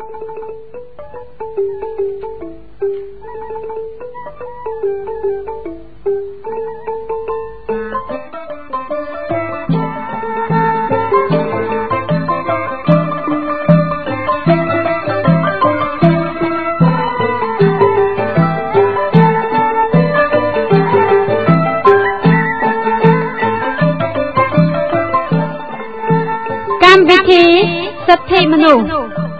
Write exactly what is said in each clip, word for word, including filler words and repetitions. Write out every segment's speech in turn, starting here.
วิธีสิทธิมนุษย์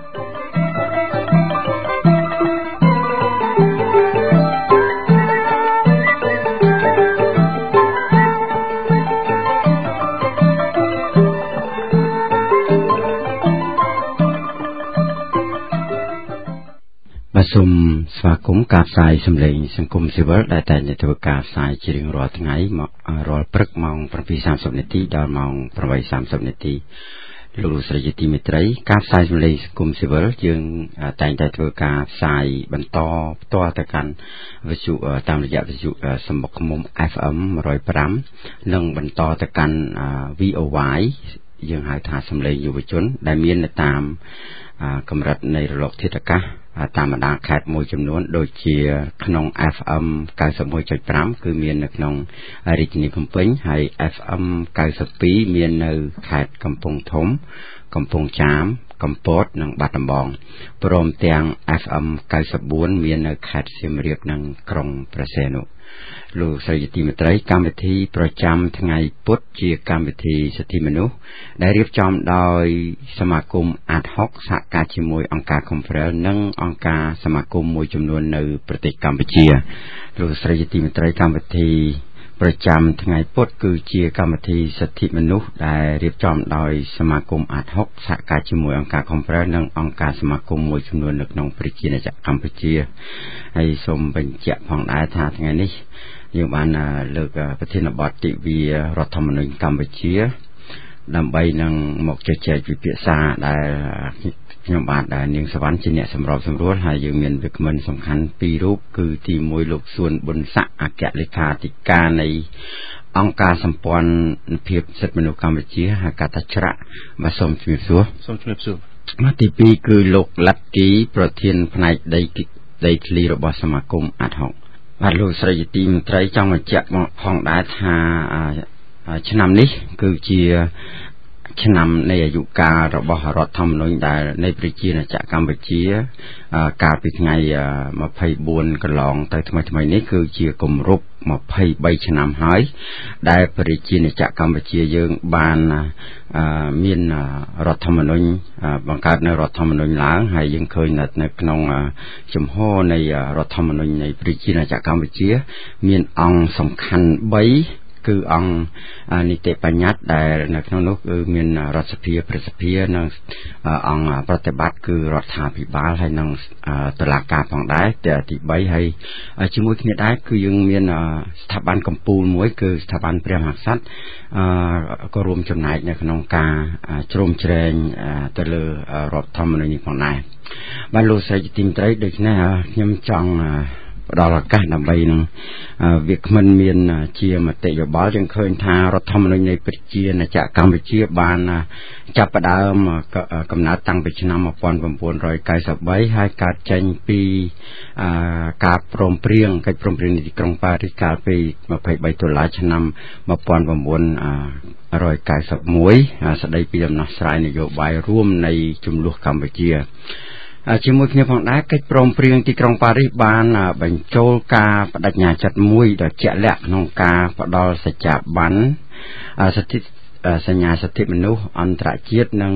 มาซุ่มสมาคมกาสายสำเร็จสังคมสิวได้แต่ในตัวกาสายจีริงรอทั้งไงรอปรึกมองประพีสามสิบนาทีดาวมองประวัยสามสิบนาทีลูกสระยติมิตรัยกาสายสำเร็จสังคมสิวจึงแต่ในตัวกาสายบรรทอตัวตะกันวิจุตามระยะวิจุสมบมุม เอฟ เอ็ม รอยปรำนึ่งบรรทอตะกัน วี โอ วาย ยังหายถาสำเร็จอยู่วิจุนได้มีนตามกำรัดในระลอกทิศกะตามบรรดาแคดมวยจำนวนโดยเชียขนม เอฟ เอ็ม เก้าสิบมวยจุดสามคือมีในขนมอริจินีพัมพิงให้ เอฟ เอ็ม เก้าสิบปีมีในแคดกำปงถมกำปงจามกำปดนังบัดตำบองพร้อมเตียง เอฟ เอ็ม เก้าสิบบุญมีในแคดเสียมเรียบนังกรงประเสนุลูกสถิติมิตรกรรมวิธีประจำทั้งไงพุทธเจียกรรมวิธีสถิมนุได้เรียบจอมโดยสมาคมอาร์ตฮอกสหการชิมวยองค์การคอมเพลนั่งองค์การสมาคมมวยจำนวนในประเทศกัมพูชีลูกสถิติมิตรกรรมวิธีประจำทั้งไงพุทธคือเจียกรรมวิธีสถิมนุได้เรียบจอมโดยสมาคมอาร์ตฮอกสหการชิมวยองค์การคอมเพลนั่งองค์การสมาคมมวยจำนวนในนองประเทศจากกัมพูชีให้สมเป็นเจ้าของได้ท่าทั้งไงนี้ยังบ้านเลิกประเทศนบติวีรัฐธรรมนูญกัมพูชีนำไปนังหมกเจเจวิเปียซาได้ยังบ้านได้ยังสวรรค์จีเนสำรองสำรวจให้ยังมีนวิกมันสำคัญปีรูปคือที่มวยลูกส่วนบนสะอาแกะเลขาธิการในองค์การสัมพันธ์เพียบเสร็จมนุษย์กัมพูชีหากาตชระมาสมชีวิตสัวสมชีวิตสัวมาที่ปีคือลูกลัดกีประเทศภายในได้ทลีระบสมาคมอาทองบาลูสระยติมไตรจังมาเจาะมองได้ทาชนำนี้คือเชียชนำในอายุการระบรัฐธรรมนูญได้ในปริจีนจากกัมพูชีการปิดไงมาไพ่บุญกลองแต่ทำไมทำไมนี้คือเชียกลมรูปมาไพ่ใบชนำหายได้ปริจีนจากกัมพูชียังบานมีนรัฐธรรมนูญบังคับในรัฐธรรมนูญล้างให้ยังเคยนัดในขนมจมห่อในรัฐธรรมนูญในปริจีนจากกัมพูชีมีนองสำคัญใบคือองนิเตปัญญาได้ในขนมนกคือมีนรัฐสภีประสภีนังองปฏิบัติคือรัฐาภิบาลให้นังตลาดการของได้แต่ที่ใบให้ชิมุยเนี่ยได้คือยังมีนสถาบันกัมพูมวยคือสถาบันเปรียมหักษัตริย์ก็รวมจำนายในขนมกาโจมเจริญตะเลรัฐธรรมนูญของนายบรรลุสถิติมไตรเด็กนะยมจังดอลกาดำใบนึงวิกมันมีนเชียมาเตยบอลยังเคยทารัฐธรรมนูญในปัจเจียนจากกัมพูชีบานจับประดามกำนัดตั้งไปชนะมาปอนบำปวนรอยกายสับใบให้การเจนปีการปรมเปรียงการปรมเปรียงในกรุงปารีสการไปมาไปใบตัวลายชนะมาปอนบำปวนรอยกายสับมวยสดายปีดำนักสายนโยบายร่วมในจุมลูกกัมพูชีชิมุยเนี่ยของได้ก็ปรมเปรียงที่กรุงปารีสบานบรรโจกาปดัญญาจัดมวยดอกเจาะแหลกนองกาปดอลสัจจบันสถิตสัญญาสถิตมนุษย์อันตรายจิตนัง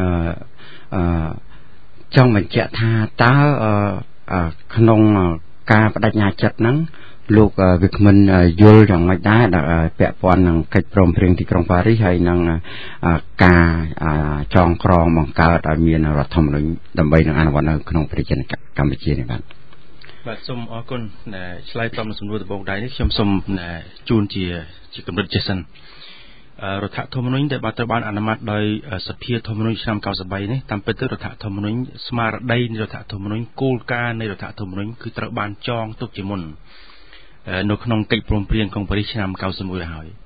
จ้องบรรเจาะท่าตาขนงกาปดัญญาจัดนั้นลูกวิกมันยุลอย่างไม่ได้แต่แปะปอนนังกิจปรมเพียงที่กรุงปารีสให้นังกาจองครองมังกรแต่มีนรัฐธรรมนูญดำไปนังอันวันนั้นขนมปริจินกัมพูชีในบ้านบัดสมอกุลเนี่ยสไลด์ตอมสมบูรณ์บอกได้นี่ชมสมเนี่ยจูนเจียจิกำลังเจสันรัฐธรรมนูญได้บัตรบานอนุมัติโดยสภาธรรมนูญนำเก้าสบายนี่ตามเป็นตัวรัฐธรรมนูญสมาร์ทได้ในรัฐธรรมนูญกูลการในรัฐธรรมนูญคือตระบานจองตุกจิมุนนกนงกิจปรมเปลี่ยนของปริชนามเก้าสมุยหาย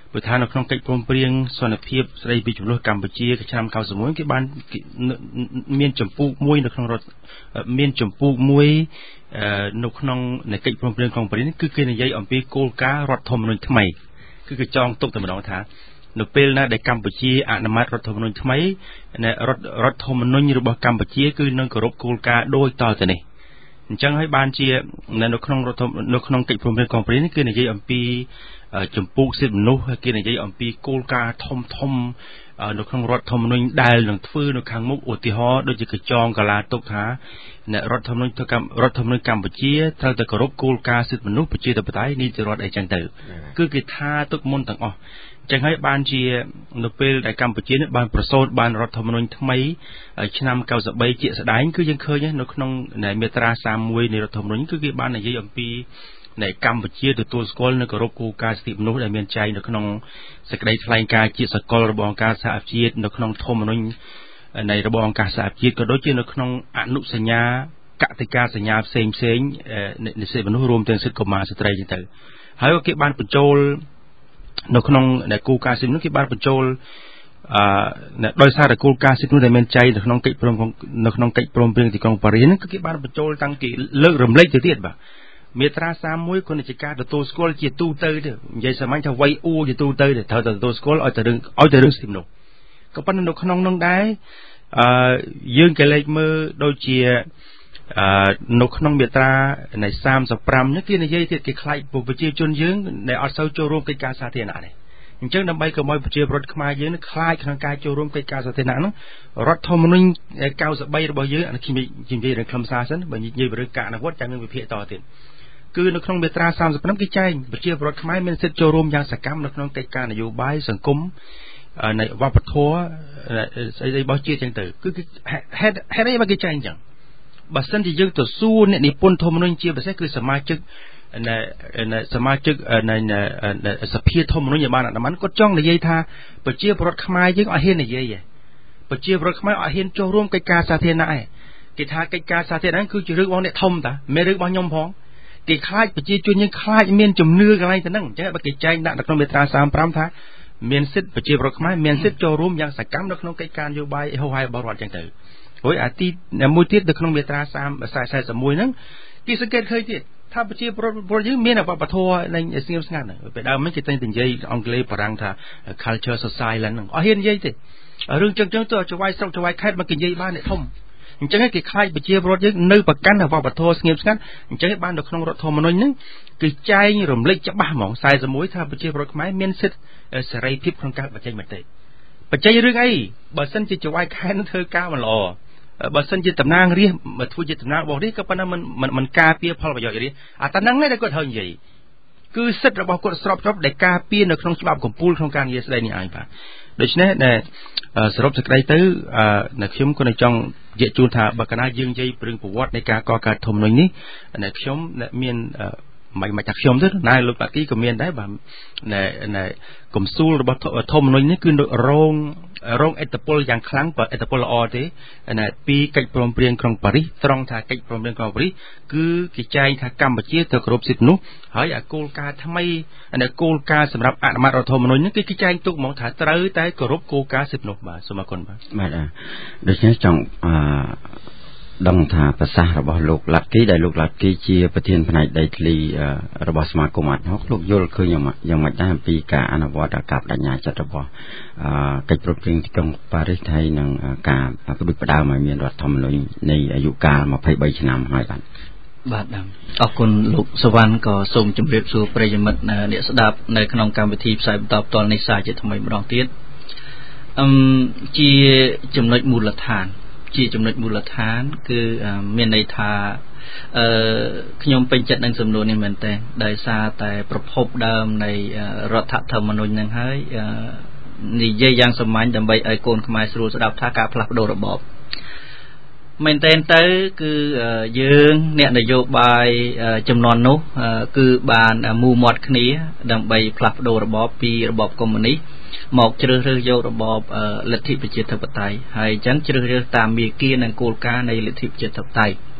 ប្រធាននៅក្នុងកិច្ចព្រមព្រៀងសន្តិភាពស្តីពីចំនួនកម្ពុជាឆ្នាំ九十មួយគេបានមានចម្ពោះមួយនៅក្នុងរដ្ឋមានចម្ពោះមួយនៅក្នុងនៃកិច្ចព្រមព្រៀងក្នុងប្រទេសនេះគឺគេនិយាយអំពីគោលការណ៍រដ្ឋធម្មនុញ្ញថ្មីគឺគេចងទុកតែម្ដងថានៅពេលណាដែលកម្ពុជាអនុម័តរដ្ឋធម្មនុញ្ញថ្មីរដ្ឋរដ្ឋធម្មនុញ្ញរបស់កម្ពុជាគឺនឹងគោរពគោលការណ៍ដូចតទៅនេះអញ្ចឹងហើយបានជានៅក្នុងរដ្ឋនៅក្នុងកិច្ចព្រមព្រៀងកុងប្រេនេះគឺនិយាយអំពីចម្ពោះសិទ្ធិមនុស្សគេនិយាយអំពីគោលការណ៍ធំធំនៅក្នុងរដ្ឋធម្មនុញ្ញដែលនឹងធ្វើនៅខាងមុខឧទាហរណ៍ដូចជាកញ្ចងកាឡាទុកថារដ្ឋធម្មនុញ្ញរដ្ឋធម្មនុញ្ញកម្ពុជាត្រូវតែគោរពគោលការណ៍សិទ្ធិមនុស្សប្រជាធិបតេយ្យនីតិរដ្ឋអីចឹងទៅគឺគេថាទុកមុនទាំងអស់ចឹងហើយបានជានៅពេលដែលកម្ពុជានេះបានប្រសូតបានរដ្ឋធម្មនុញ្ញថ្មីឆ្នាំ九十三ជាក់ស្ដែងគឺយើងឃើញនៅក្នុងមាត្រាសាមមួយនៃរដ្ឋធម្មនុញ្ញគឺគេបាននិយាយអំពីនៃកម្ពុជាទទួលស្គាល់នៅគោរពគោលការណ៍សិទ្ធិមនុស្សដែលមានចែងនៅក្នុងសេចក្តីថ្លែងការណ៍ជាសកលរបស់អង្គការសហប្រជាជាតិនៅក្នុងធម្មនុញ្ញនៃរបស់អង្គការសហប្រជាជាតិក៏ដូចជានៅក្នុងអនុសញ្ញាកតិកាសញ្ញាផ្សេងផ្សេងនៃសិទ្ធិមនុស្សរួមទាំងសិទ្ធិកុមារស្ត្រីចឹងទៅហើយគេបានបញ្ចូលនៅក្នុងគោលការណ៍សិទ្ធិមនុស្សគេបានបញ្ចូលអឺដោយសារតែគោលការណ៍សិទ្ធិមនុស្សដែលមានចែងនៅក្នុងកិច្ចព្រមនៅក្នុងកិច្ចព្រមព្រៀងទីក្រុងប៉ារីសហ្នឹងគឺគេបានបញ្ចូលតាំងពីលើករំលែកទៅទៀតបាទមាត្រាសាមមួយគណៈជាការទទួលស្គាល់ជាទូទៅទៅនិយាយសាមញ្ញថាវ័យអ៊ូជាទូទៅទៅត្រូវតែទទួលស្គាល់ឲ្យតែរឿងឲ្យតែរឿងសិទ្ធិមនុស្សក៏ប៉ុន្តែនៅក្នុងនោះដែរអឺយើងក៏លេខមើលដូចជាអឺនៅក្នុងមាត្រានៃសាមសិបប្រាំនេះគេនិយាយទៀតគេខ្លាចប្រជាជនយើងដែលអត់សូវចូលរួមកិច្ចការសាធារណៈនេះអញ្ចឹងដើម្បីកុំឲ្យប្រជាពលរដ្ឋខ្មែរយើងខ្លាចក្នុងការចូលរួមកិច្ចការសាធារណៈនោះរដ្ឋធម្មនុញ្ញ九十三របស់យើងអានេះខ្ញុំនិយាយរឿងខ្លឹមសារសិនបើនិយាយពីរឿងការអនុវត្តចាំនឹងវិភាគតទៀតគឺនៅក្នុងមាត្រាសាមសិបប្រាំគេចែងប្រជាពលរដ្ឋខ្មែរមានសិទ្ធិចូលរួមយ៉ាងសកម្មនៅក្នុងកិច្ចការនយោបាយសង្គមនៃវប្បធម៌ស្អីៗរបស់ជាតិចឹងទៅគឺហេតុហេតុអីបើគេចែងចឹងបើសិនជាយើងទៅសួរអ្នកនិពន្ធធម្មនុញ្ញជាពិសេសគឺសមាជិកនៃសមាជិកនៃសភាធម្មនុញ្ញបានអនុម័តគាត់ចង់និយាយថាប្រជាពលរដ្ឋខ្មែរយើងអត់ហ៊ាននិយាយទេប្រជាពលរដ្ឋខ្មែរអត់ហ៊ានចូលរួមកិច្ចការសាធារណៈទេគេថាកិច្ចការសាធារណៈគឺជារឿងរបស់អ្នកធំតាមិនរឿងរបស់ខ្ញុំផងគេខ្លាចប្រជាជនយើងខ្លាចមានជំនឿកន្លែងទៅហ្នឹងអញ្ចឹងបើគេចែងដាក់នៅក្នុងមាត្រាសាមប្រាំថាមានសិទ្ធិប្រជាពលរដ្ឋខ្មែរមានសិទ្ធិចូលរួមយ៉ាងសកម្មនៅក្នុងកិច្ចការនយោបាយហោហែរបស់រដ្ឋអញ្ចឹងទៅហើយអាទីមួយទៀតនៅក្នុងមាត្រាសាមសែសិបមួយហ្នឹងគេសង្កេតឃើញទៀតថាប្រជាពលរដ្ឋយើងមានវប្បធម៌នៃស្ងៀមស្ងាត់ពេលដើមហ្នឹងគេតែនិយាយអង់គ្លេសបារាំងថា culture society ហ្នឹងអត់ហ៊ាននិយាយទេរឿងចឹងចឹងទៅចវាយស្រុកចវាយខេត្តមកគេនិយាយបានអ្នកធំអញ្ចឹងគេខ្លាចប្រជាពលរដ្ឋយើងនៅប្រកាន់វប្បធម៌ស្ងៀមស្ងាត់អញ្ចឹងបាននៅក្នុងរដ្ឋធម្មនុញ្ញហ្នឹងគឺចែងរំលេចច្បាស់ហ្មងសែសិបមួយថាប្រជាពលរដ្ឋខ្មែរមានសិទ្ធិសេរីភាពក្នុងការបញ្ចេញមតិបញ្ចេញរឿងអីបើសិនជាចវាយខេត្តនឹងធ្វើការមិនល្អបើសិនជាតំណាងរាស្ត្រមកធ្វើជាតំណាងរបស់រាស្ត្រក៏ប៉ុន្តែមិនមិនការពារផលប្រយោជន៍រាស្ត្រអាតែហ្នឹងឯងដែលគាត់ត្រូវនិយាយគឺសិទ្ធិរបស់គាត់ស្របច្បាប់ដែលការពារនៅក្នុងច្បាប់កម្ពុជាក្នុងការនិយាយស្ដីនេះឯងបាទដូច្នេះដែលសរុបសេចក្តីទៅនៅខ្ញុំក៏នៅចង់និយាយជូនថាបើកាលណាយើងនិយាយពីរឿងប្រវត្តិនៃការកកើតធម្មនុញ្ញនេះដែលខ្ញុំមានមិនមិនថាខ្ញុំទេណែលោកតាគីក៏មានដែរបាទណែកំសួលរបស់ធម្មនុញ្ញនេះគឺរងរងឥទ្ធិពលយ៉ាងខ្លាំងបើឥទ្ធិពលល្អទេណែពីកិច្ចព្រមព្រៀងក្រុងប៉ារីសត្រង់ថាកិច្ចព្រមព្រៀងក្រុងប៉ារីសគឺគេចែងថាកម្ពុជាត្រូវគោរពសិទ្ធិមនុស្សហើយអាគោលការណ៍ថ្មីណែគោលការណ៍សម្រាប់អនុម័តរដ្ឋធម្មនុញ្ញនេះគឺគេចែងទុកហ្មងថាត្រូវតែគោរពគោលការណ៍សិទ្ធិមនុស្សបាទសូមអរគុណបាទបាទដូច្នេះចង់អឺដឹងថាប្រសាសន៍របស់លោកឡាត់គីដែលលោកឡាត់គីជាប្រធានផ្នែកដីធ្លីរបស់សមាគមអាត់ហុកលោកយល់ឃើញយ៉ាងម៉េចដែរអំពីការអនុវត្តការបដិញ្ញាចិត្តរបស់កិច្ចព្រមព្រៀងទីក្រុងប៉ារីសហើយនឹងការផ្ដួចផ្ដើមឲ្យមានរដ្ឋធម្មនុញ្ញនៃអាយុកាលម្ភៃបីឆ្នាំហើយបាទបាទអរគុណលោកសវណ្ណក៏សូមជម្រាបសួរប្រិយមិត្តអ្នកស្ដាប់នៅក្នុងកម្មវិធីផ្សាយបន្តផ្ទាល់នេះសារជាថ្មីម្ដងទៀតអឹមជាចំណុចមូលដ្ឋានជាចំណុចមូលដ្ឋានគឺមានន័យថាអឺខ្ញុំពេញចិត្តនឹងសំណួរនេះមែនតើដោយសារតែប្រភពដើមនៃរដ្ឋធម្មនុញ្ញនឹងហើយនិយាយយ៉ាងសាមញ្ញដើម្បីឲ្យកូនខ្មែរស្រួលស្ដាប់ថាការផ្លាស់ប្ដូររបបមែនតើទៅគឺយើងអ្នកនយោបាយចំនួននោះគឺបានមូមាត់គ្នាដើម្បីផ្លាស់ប្ដូររបបពីរបបកុម្មុយនីសមកជ្រើសរើសយករបបលទ្ធិប្រជាធិបតេយ្យហើយអញ្ចឹងជ្រើសរើសតាមមាគ៌ានិងគោលការណ៍នៃលទ្ធិប្រជាធិបតេយ្យ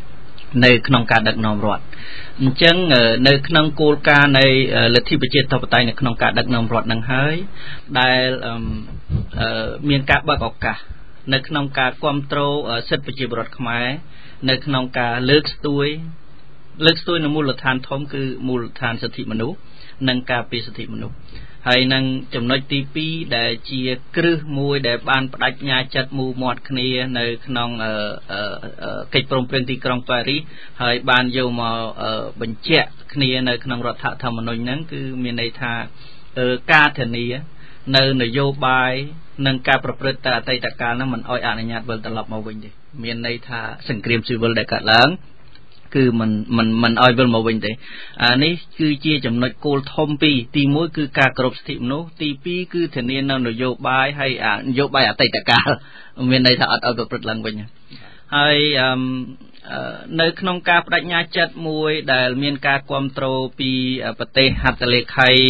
នៅក្នុងការដឹកនាំរដ្ឋអញ្ចឹងនៅក្នុងគោលការណ៍នៃលទ្ធិប្រជាធិបតេយ្យនៅក្នុងការដឹកនាំរដ្ឋនឹងហើយដែលមានការបើកឱកាសនៅក្នុងការគ្រប់គ្រងសិទ្ធិប្រជាពលរដ្ឋខ្មែរនៅក្នុងការលើកស្ទួយលើកស្ទួយនៅមូលដ្ឋានធំគឺមូលដ្ឋានសិទ្ធិមនុស្សនិងការពារសិទ្ធិមនុស្សហើយនឹងចំណុចទីពីរដែលជាគ្រឹះមួយដែលបានបដិញ្ញាចិត្តមូលមាត់គ្នានៅក្នុងកិច្ចព្រមព្រៀងទីក្រុងប៉ារីសហើយបានយកមកបញ្ជាក់គ្នានៅក្នុងរដ្ឋធម្មនុញ្ញហ្នឹងគឺមានន័យថាការធានានៅនយោបាយនិងការប្រព្រឹត្តទៅអតីតកាលហ្នឹងមិនអោយអនុញ្ញាតវិលត្រឡប់មកវិញទេមានន័យថាសង្គ្រាមស៊ីវិលដែលកើតឡើងគឺមិនមិនមិនអោយវិលមកវិញទេអានេះគឺជាចំណុចគោលធំពីរទីមួយគឺការគោរពសិទ្ធិមនុស្សទីពីរគឺធានានៅនយោបាយហើយនយោបាយអតីតកាលមានន័យថាអត់អោយប្រព្រឹត្តឡើងវិញហើយនៅក្នុងការបដិញ្ញាចិត្តមួយដែលមានការគ្រប់គ្រងពីប្រទេសហត្ថលេខី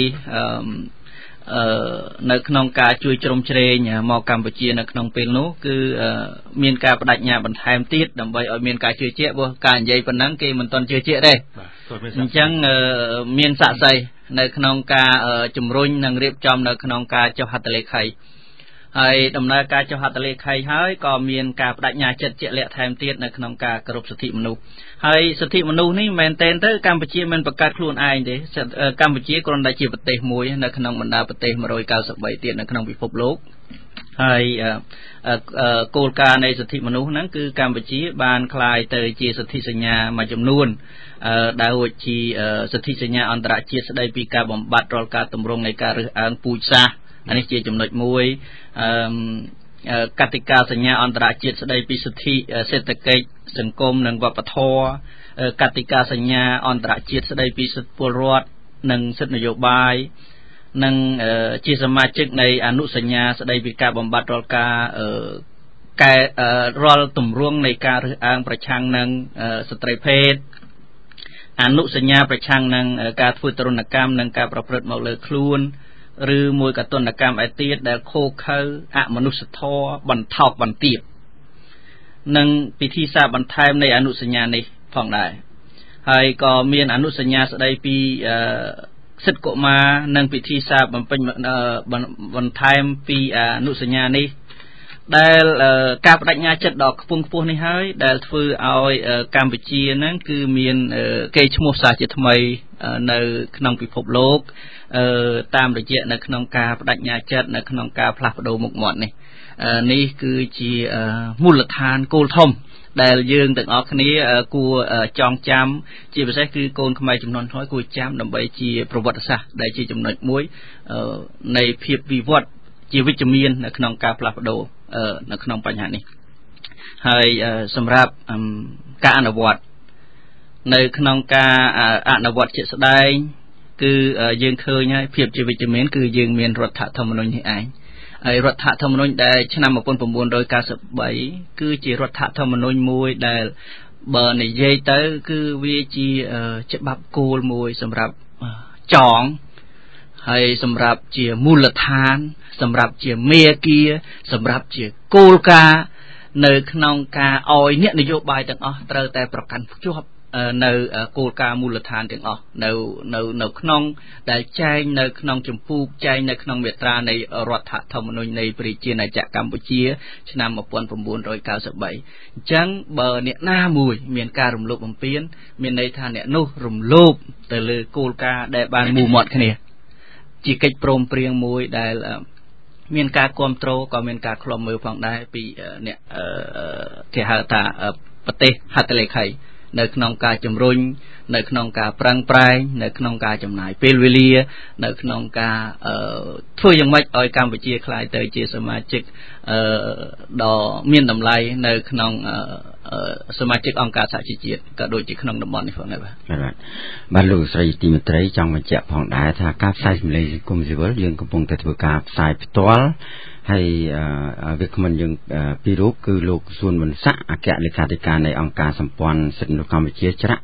នៅក្នុងការជួយជ្រោមជ្រែងមកកម្ពុជានៅក្នុងពេលនោះគឺមានការបដិញ្ញាបន្ថែមទៀតដើម្បីឲ្យមានការជឿជាក់ព្រោះការនិយាយប៉ុណ្ណឹងគេមិនទាន់ជឿជាក់ទេអញ្ចឹងមានស័ក្តិសិទ្ធិនៅក្នុងការជំរុញនិងរៀបចំនៅក្នុងការចុះហត្ថលេខីហើយដំណើរការចុះហត្ថលេខីហើយក៏មានការបដិញ្ញាចិត្តជាក់លាក់ថែមទៀតនៅក្នុងការគោរពសិទ្ធិមនុស្សហើយសិទ្ធិមនុស្សនេះមែនទែនទៅកម្ពុជាមិនបង្កើតខ្លួនឯងទេកម្ពុជាគ្រាន់តែជាប្រទេសមួយនៅក្នុងបណ្ដាប្រទេសមួយរយកៅសិបបីទៀតនៅក្នុងពិភពលោកហើយគោលការណ៍នៃសិទ្ធិមនុស្សហ្នឹងគឺកម្ពុជាបានក្លាយទៅជាសិទ្ធិសញ្ញាមួយចំនួនដែលរួចជាសិទ្ធិសញ្ញាអន្តរជាតិស្ដីពីការបំបត្តិរាល់ការទម្រង់នៃការរើសអើងពូជសាសន៍អានេះជាចំណុចមួយអឺកតិកាសញ្ញាអន្តរជាតិស្ដីពីសិទ្ធិសេដ្ឋកិច្ចសង្គមនិងវប្បធម៌កតិកាសញ្ញាអន្តរជាតិស្ដីពីសិទ្ធិពលរដ្ឋនិងសិទ្ធិនយោបាយនិងជាសមាជិកនៃអនុសញ្ញាស្ដីពីការបំបត្តិរាល់ការកែរាល់ទម្រង់នៃការរើសអើងប្រឆាំងនឹងស្ត្រីភេទអនុសញ្ញាប្រឆាំងនឹងការធ្វើទរណកម្មនិងការប្រព្រឹត្តមកលើខ្លួនឬមួយក៏ទណ្ឌកម្មឯទៀតដែលខូខើអមនុស្សធម៌បន្ថោកបន្ទាបនិងពិធីសារបន្ថែមនៃអនុសញ្ញានេះផងដែរហើយក៏មានអនុសញ្ញាស្ដីពីសិទ្ធិកុមារនិងពិធីសារបំពេញបន្ថែមពីអនុសញ្ញានេះដែលការបដិញ្ញាចិត្តដ៏ខ្ពង់ខ្ពស់នេះហើយដែលធ្វើឲ្យកម្ពុជាហ្នឹងគឺមានកេរ្តិ៍ឈ្មោះសាជាថ្មីនៅក្នុងពិភពលោកតាមរយៈនៅក្នុងការបដិញ្ញាចិត្តនៅក្នុងការផ្លាស់ប្ដូរមុខមាត់នេះនេះគឺជាមូលដ្ឋានគោលធំដែលយើងទាំងអស់គ្នាគួរចងចាំជាពិសេសគឺកូនខ្មែរចំនួនក្រោយគួរចាំដើម្បីជាប្រវត្តិសាស្ត្រដែលជាចំណុចមួយនៃភាពវិវត្តជាវិជ្ជមាននៅក្នុងការផ្លាស់ប្ដូរនៅក្នុងបញ្ហានេះហើយសម្រាប់ការអនុវត្តនៅក្នុងការអនុវត្តជាក់ស្ដែងគឺយើងឃើញហើយភាពជាវិជ្ជមានគឺយើងមានរដ្ឋធម្មនុញ្ញនេះឯងហើយរដ្ឋធម្មនុញ្ញដែលឆ្នាំmột nghìn chín trăm chín mươi baគឺជារដ្ឋធម្មនុញ្ញមួយដែលបើនិយាយទៅគឺវាជាច្បាប់គោលមួយសម្រាប់ចងហើយសម្រាប់ជាមូលដ្ឋានសម្រាប់ជាមេគាសម្រាប់ជាគោលការណ៍នៅក្នុងការឲ្យអ្នកនយោបាយទាំងអស់ត្រូវតែប្រកាន់ភ្ជាប់នៅគោលការណ៍មូលដ្ឋានទាំងអស់នៅនៅនៅក្នុងដែលចែងនៅក្នុងចម្ពោះចែងនៅក្នុងមាត្រានៃរដ្ឋធម្មនុញ្ញនៃប្រជាណាចក្រកម្ពុជាឆ្នាំmột nghìn chín trăm chín mươi baអញ្ចឹងបើអ្នកណាមួយមានការរំលោភបំពានមានន័យថាអ្នកនោះរំលោភទៅលើគោលការណ៍ដែលបានមូលមាត់គ្នាជាកិច្ចព្រមព្រៀងមួយដែលមានការគ្រប់គ្រងក៏មានការឃ្លាំមើលផងដែរពីអ្នកគេហៅថាប្រទេសហត្ថលេខីនៅក្នុងការជំរុញនៅក្នុងការប្រឹងប្រែងនៅក្នុងការចំណាយពេលវេលានៅក្នុងការធ្វើយ៉ាងម៉េចឲ្យកម្ពុជាក្លាយទៅជាសមាជិកដ៏មានតម្លៃនៅក្នុងសមាជិកអង្គការសហជីវជាតិក៏ដូចជាក្នុងតំបន់នេះផងដែរបាទបាទបាទលោកស្រីទីមេត្រីចង់បញ្ជាក់ផងដែរថាការផ្សាយសម្លេងសង្គមស៊ីវិលយើងកំពុងតែធ្វើការផ្សាយផ្ទាល់ហើយវាគ្មិនយើងពីររូបគឺលោកសួនមនស័កអគ្គលេខាធិការនៃអង្គការសម្ព័ន្ធសិទ្ធិមនុស្សកម្ពុជាច្រាក់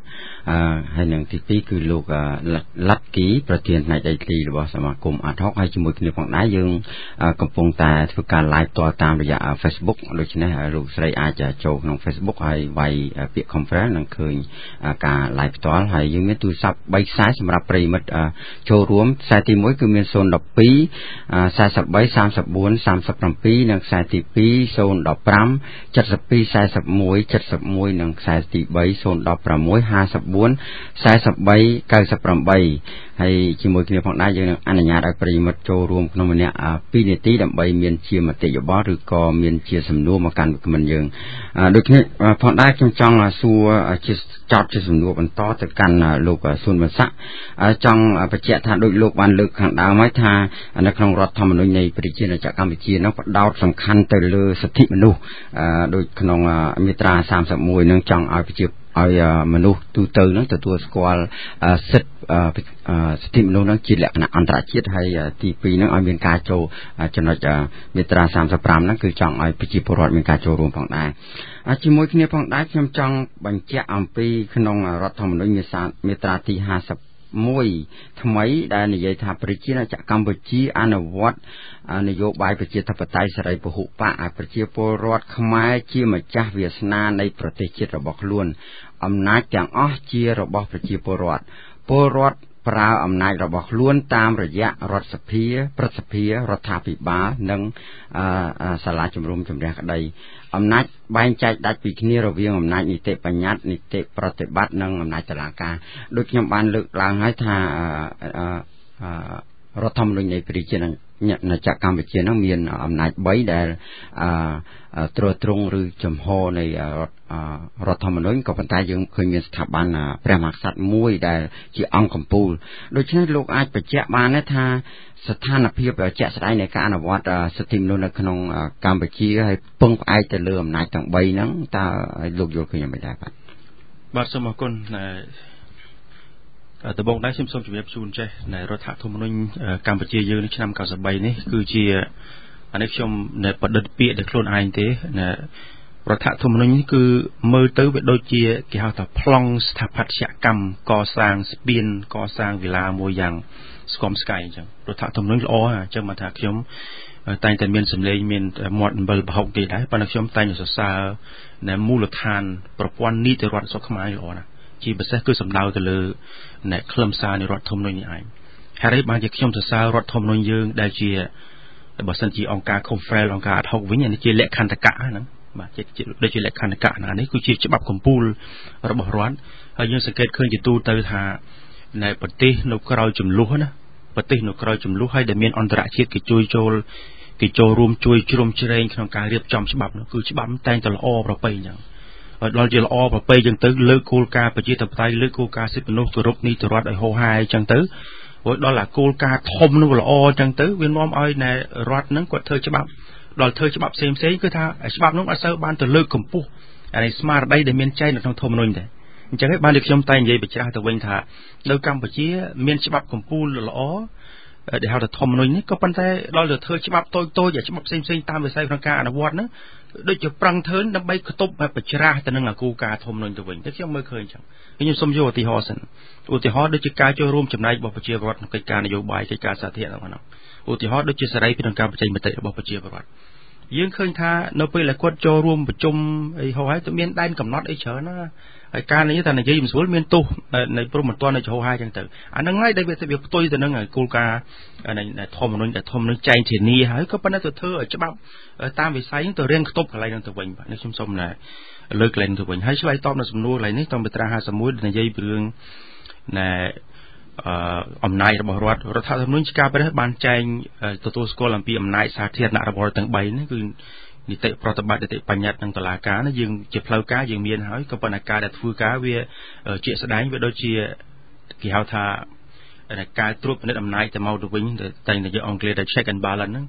ហើយនឹងទីពីរគឺលោកលັດគីប្រធានផ្នែកអីទីរបស់សមាគមអាត់ហុកហើយជាមួយគ្នាផងដែរយើងកំពុងតែធ្វើការ live តតាមរយៈ Facebook ដូច្នេះលោកស្រីអាចចូលក្នុង Facebook ហើយវាយពាក្យ conference នឹងឃើញការ live ផ្ទាល់ហើយយើងមានទូរស័ព្ទបីខ្សែសម្រាប់ប្រិយមិត្តចូលរួមខ្សែទីមួយគឺមានศูนย์ một hai สี่สิบ สาม สี่ สาม สาม เจ็ดនិងខ្សែទីពីរ ศูนย์ หนึ่ง ห้า เจ็ด สอง สี่ เจ็ด หนึ่ง เจ็ด หนึ่งនិងខ្សែទីបី ศูนย์ หนึ่ง หก ห้า สี่ สี่ เก้า เก้า แปดហើយជាមួយគ្នាផងដែរយើងនឹងអនុញ្ញាតឲ្យប្រិយមិត្តចូលរួមក្នុងម្នាក់ពីរនាទីដើម្បីមានជាមតិយោបល់ឬក៏មានជាសំណួរមកកាន់វិក្កាមយើងដូចនេះផងដែរខ្ញុំចង់សួរជាចោតជាសំណួរបន្តទៅកាន់លោកស៊ុនវណ្ណស័ក្តិចង់បញ្ជាក់ថាដូចលោកបានលើកខាងដើមហើយថានៅក្នុងរដ្ឋធម្មនុញ្ញនៃប្រជាណាចក្រកម្ពុជានោះផ្ដោតសំខាន់ទៅលើសិទ្ធិមនុស្សដូចក្នុងមាត្រាសាមសិបមួយនឹងចង់ឲ្យប្រជាឲ្យមនុស្សទូទៅនឹងទទួលស្គាល់សិទ្ធិសិទ្ធិមនុស្សនឹងជាលក្ខណៈអន្តរជាតិហើយទីពីរនឹងឲ្យមានការចូលចំណុចមាត្រាសាមសិបប្រាំហ្នឹងគឺចង់ឲ្យប្រជាពលរដ្ឋមានការចូលរួមផងដែរជាមួយគ្នាផងដែរខ្ញុំចង់បញ្ជាក់អំពីក្នុងរដ្ឋធម្មនុញ្ញមាត្រាទីห้าสิบមួយថ្មីដែលនិយាយថាប្រជាណាចក្រកម្ពុជាអនុវត្តនយោបាយប្រជាធិបតេយ្យសេរីពហុបកឲ្យប្រជាពលរដ្ឋខ្មែរជាម្ចាស់វាសនានៃប្រទេសជាតិរបស់ខ្លួនអំណាចទាំងអស់ជារបស់ប្រជាពលរដ្ឋពលរដ្ឋប្រើអំណាចរបស់ខ្លួនតាមរយៈរដ្ឋសភាព្រឹទ្ធសភារដ្ឋាភិបាលនិងសាលាជំនុំជម្រះក្តីអំណាចបែងចែកដាច់ពីគ្នារវាងអំណាចនីតិបញ្ញត្តិនីតិប្រតិបត្តិនិងអំណាចតុលាការដូចខ្ញុំបានលើកឡើងហើយថារដ្ឋធម្មនុញ្ញនៃប្រជាណាចក្រកម្ពុជានឹងមានអំណាចបីដែលត្រួតត្រងឬចំហនៃរដ្ឋធម្មនុញ្ញក៏ប៉ុន្តែយើងឃើញមានស្ថាប័នព្រះមហាក្សត្រមួយដែលជាអង្គកំពូលដូច្នេះលោកអាចបញ្ជាក់បានថាស្ថានភាពជាក់ស្ដែងនៃការអនុវត្តសិទ្ធិមនុស្សនៅក្នុងកម្ពុជាហើយពឹងផ្អែកទៅលើអំណាចទាំងបីហ្នឹងតើលោកយល់ឃើញយ៉ាងម៉េចដែរបាទបាទសូមអរគុណដំបូងដែរខ្ញុំសូមជម្រាបជូនចេះនៃរដ្ឋធម្មនុញ្ញកម្ពុជាយើងនៅឆ្នាំ九十三នេះគឺជាអានេះខ្ញុំនៅបដិទ្ធពាក្យដល់ខ្លួនឯងទេណារដ្ឋធម្មនុញ្ញនេះគឺមើលទៅវាដូចជាគេហៅថាប្លង់ស្ថាបត្យកម្មកសាងស្ពានកសាងវិឡាមួយយ៉ាងស្គមស្កៃអញ្ចឹងរដ្ឋធម្មនុញ្ញល្អអញ្ចឹងមកថាខ្ញុំតែងតែមានសម្លេងមានមាត់អំបិលបហុកគេដែរប៉ុន្តែខ្ញុំតែងតែសរសើរនៅមូលដ្ឋានប្រព័ន្ធនីតិរដ្ឋស្រុកខ្មែរល្អណាស់ជាពិសេសគឺសំដៅទៅលើអ្នកខ្លឹមសារនៃរដ្ឋធម្មនុញ្ញនេះឯងហើយនេះបានជាខ្ញុំសរសើររដ្ឋធម្មនុញ្ញយើងដែលជាបើសិនជាអង្គការ Conference អង្គការ ad hoc វិញនេះជាលក្ខន្តិកៈហ្នឹងបាទជាដូចជាលក្ខន្តិកៈណានេះគឺជាច្បាប់កម្ពុជារបស់រដ្ឋហើយយើងសង្កេតឃើញជាទូទៅថានៅប្រទេសនៅក្រៅចំនួនណាប្រទេសនៅក្រៅចំនួនហើយដែលមានអន្តរជាតិគេជួយចូលគេចូលរួមជួយជ្រោមជ្រែងក្នុងការរៀបចំច្បាប់នោះគឺច្បាប់តែងតែល្អប្រពៃអញ្ចឹងដល់ជាល្អប្រពៃអញ្ចឹងទៅលើកគោលការណ៍ប្រជាធិបតេយ្យលើកគោលការណ៍សិទ្ធិមនុស្សគោរពនីតិរដ្ឋឲ្យហោហាយអញ្ចឹងទៅដល់អាគោលការណ៍ធំនោះល្អអញ្ចឹងទៅវានាំឲ្យណែរដ្ឋហ្នឹងគាត់ធ្វើច្បាប់ដល់ធ្វើច្បាប់ផ្សេងផ្សេងគឺថាច្បាប់នោះអត់សូវបានទៅលើកកម្ពស់អានេះស្មារតីដែលមានចែងនៅក្នុងធម្មនុញ្ញដែរអញ្ចឹងហើយបានដូចខ្ញុំតែនិយាយបញ្ច្រាស់ទៅវិញថានៅកម្ពុជាមានច្បាប់កម្ពុជាល្អដែលហៅថាធម្មនុញ្ញនេះក៏ប៉ុន្តែដល់ទៅធ្វើច្បាប់តូចតូចច្បាប់ផ្សេងផ្សេងតាមវិស័យក្នុងការអនុវត្តហ្នឹងដូចជាប្រឹងធ្វើដើម្បីគប់បញ្ច្រាស់ទៅនឹងអាគោលការណ៍ធម្មនុញ្ញទៅវិញតែខ្ញុំមើលឃើញអញ្ចឹងខ្ញុំសូមយកឧទាហរណ៍សិនឧទាហរណ៍ដូចជាការចូលរួមចំណែករបស់ប្រជាពលរដ្ឋក្នុងកិច្ចការនយោបាយកិច្ចការសាធារណៈហ្នឹងឧទាហរណ៍ដូចជាសេរីភាពក្នុងការបញ្ចេញមតិរបស់ប្រជាពលរដ្ឋយើងឃើញថានៅពេលដែលគាត់ចូលរួមប្រជុំអីហោហើយទៅមានដែនកំណត់អីច្រើនណាហើយការនេះថានិយាយមិនស្រួលមានទោសในព្រមមិនទាន់នៅហោហាយចឹងទៅអាហ្នឹងហើយដែលវាទៅវាផ្ទុយទៅនឹងគោលការណ៍នៃធម្មនុញ្ញដែលធម្មនុញ្ញចែងធានាហើយក៏ប៉ុន្តែទៅធ្វើឲ្យច្បាប់តាមវិស័យទៅរៀងខ្ទប់កន្លែងហ្នឹងទៅវិញបាទនេះខ្ញុំសូមណាលើកកន្លែងទៅវិញហើយឆ្លើយតបនៅសំណួរកន្លែងនេះតាមមាត្រាห้าสิบเอ็ดនិយាយពីរឿងណែអំណាចរបស់រដ្ឋរដ្ឋធម្មនុញ្ញការពិតបានចែងទទួលស្គាល់អំពីអំណាចសាធារណៈរបស់រដ្ឋទាំងបីនេះគឺនីតិប្រតិបត្តិនីតិបញ្ញត្តិនិងតុលាការនេះយើងជាផ្លូវការយើងមានហើយក៏ប៉ុន្តែការដែលធ្វើការវាជាក់ស្ដែងវាដូចជាគេហៅថាការត្រួតពិនិត្យអំណាចទៅមកទៅវិញតែនិយាយអង់គ្លេសថា check and balance ហ្នឹង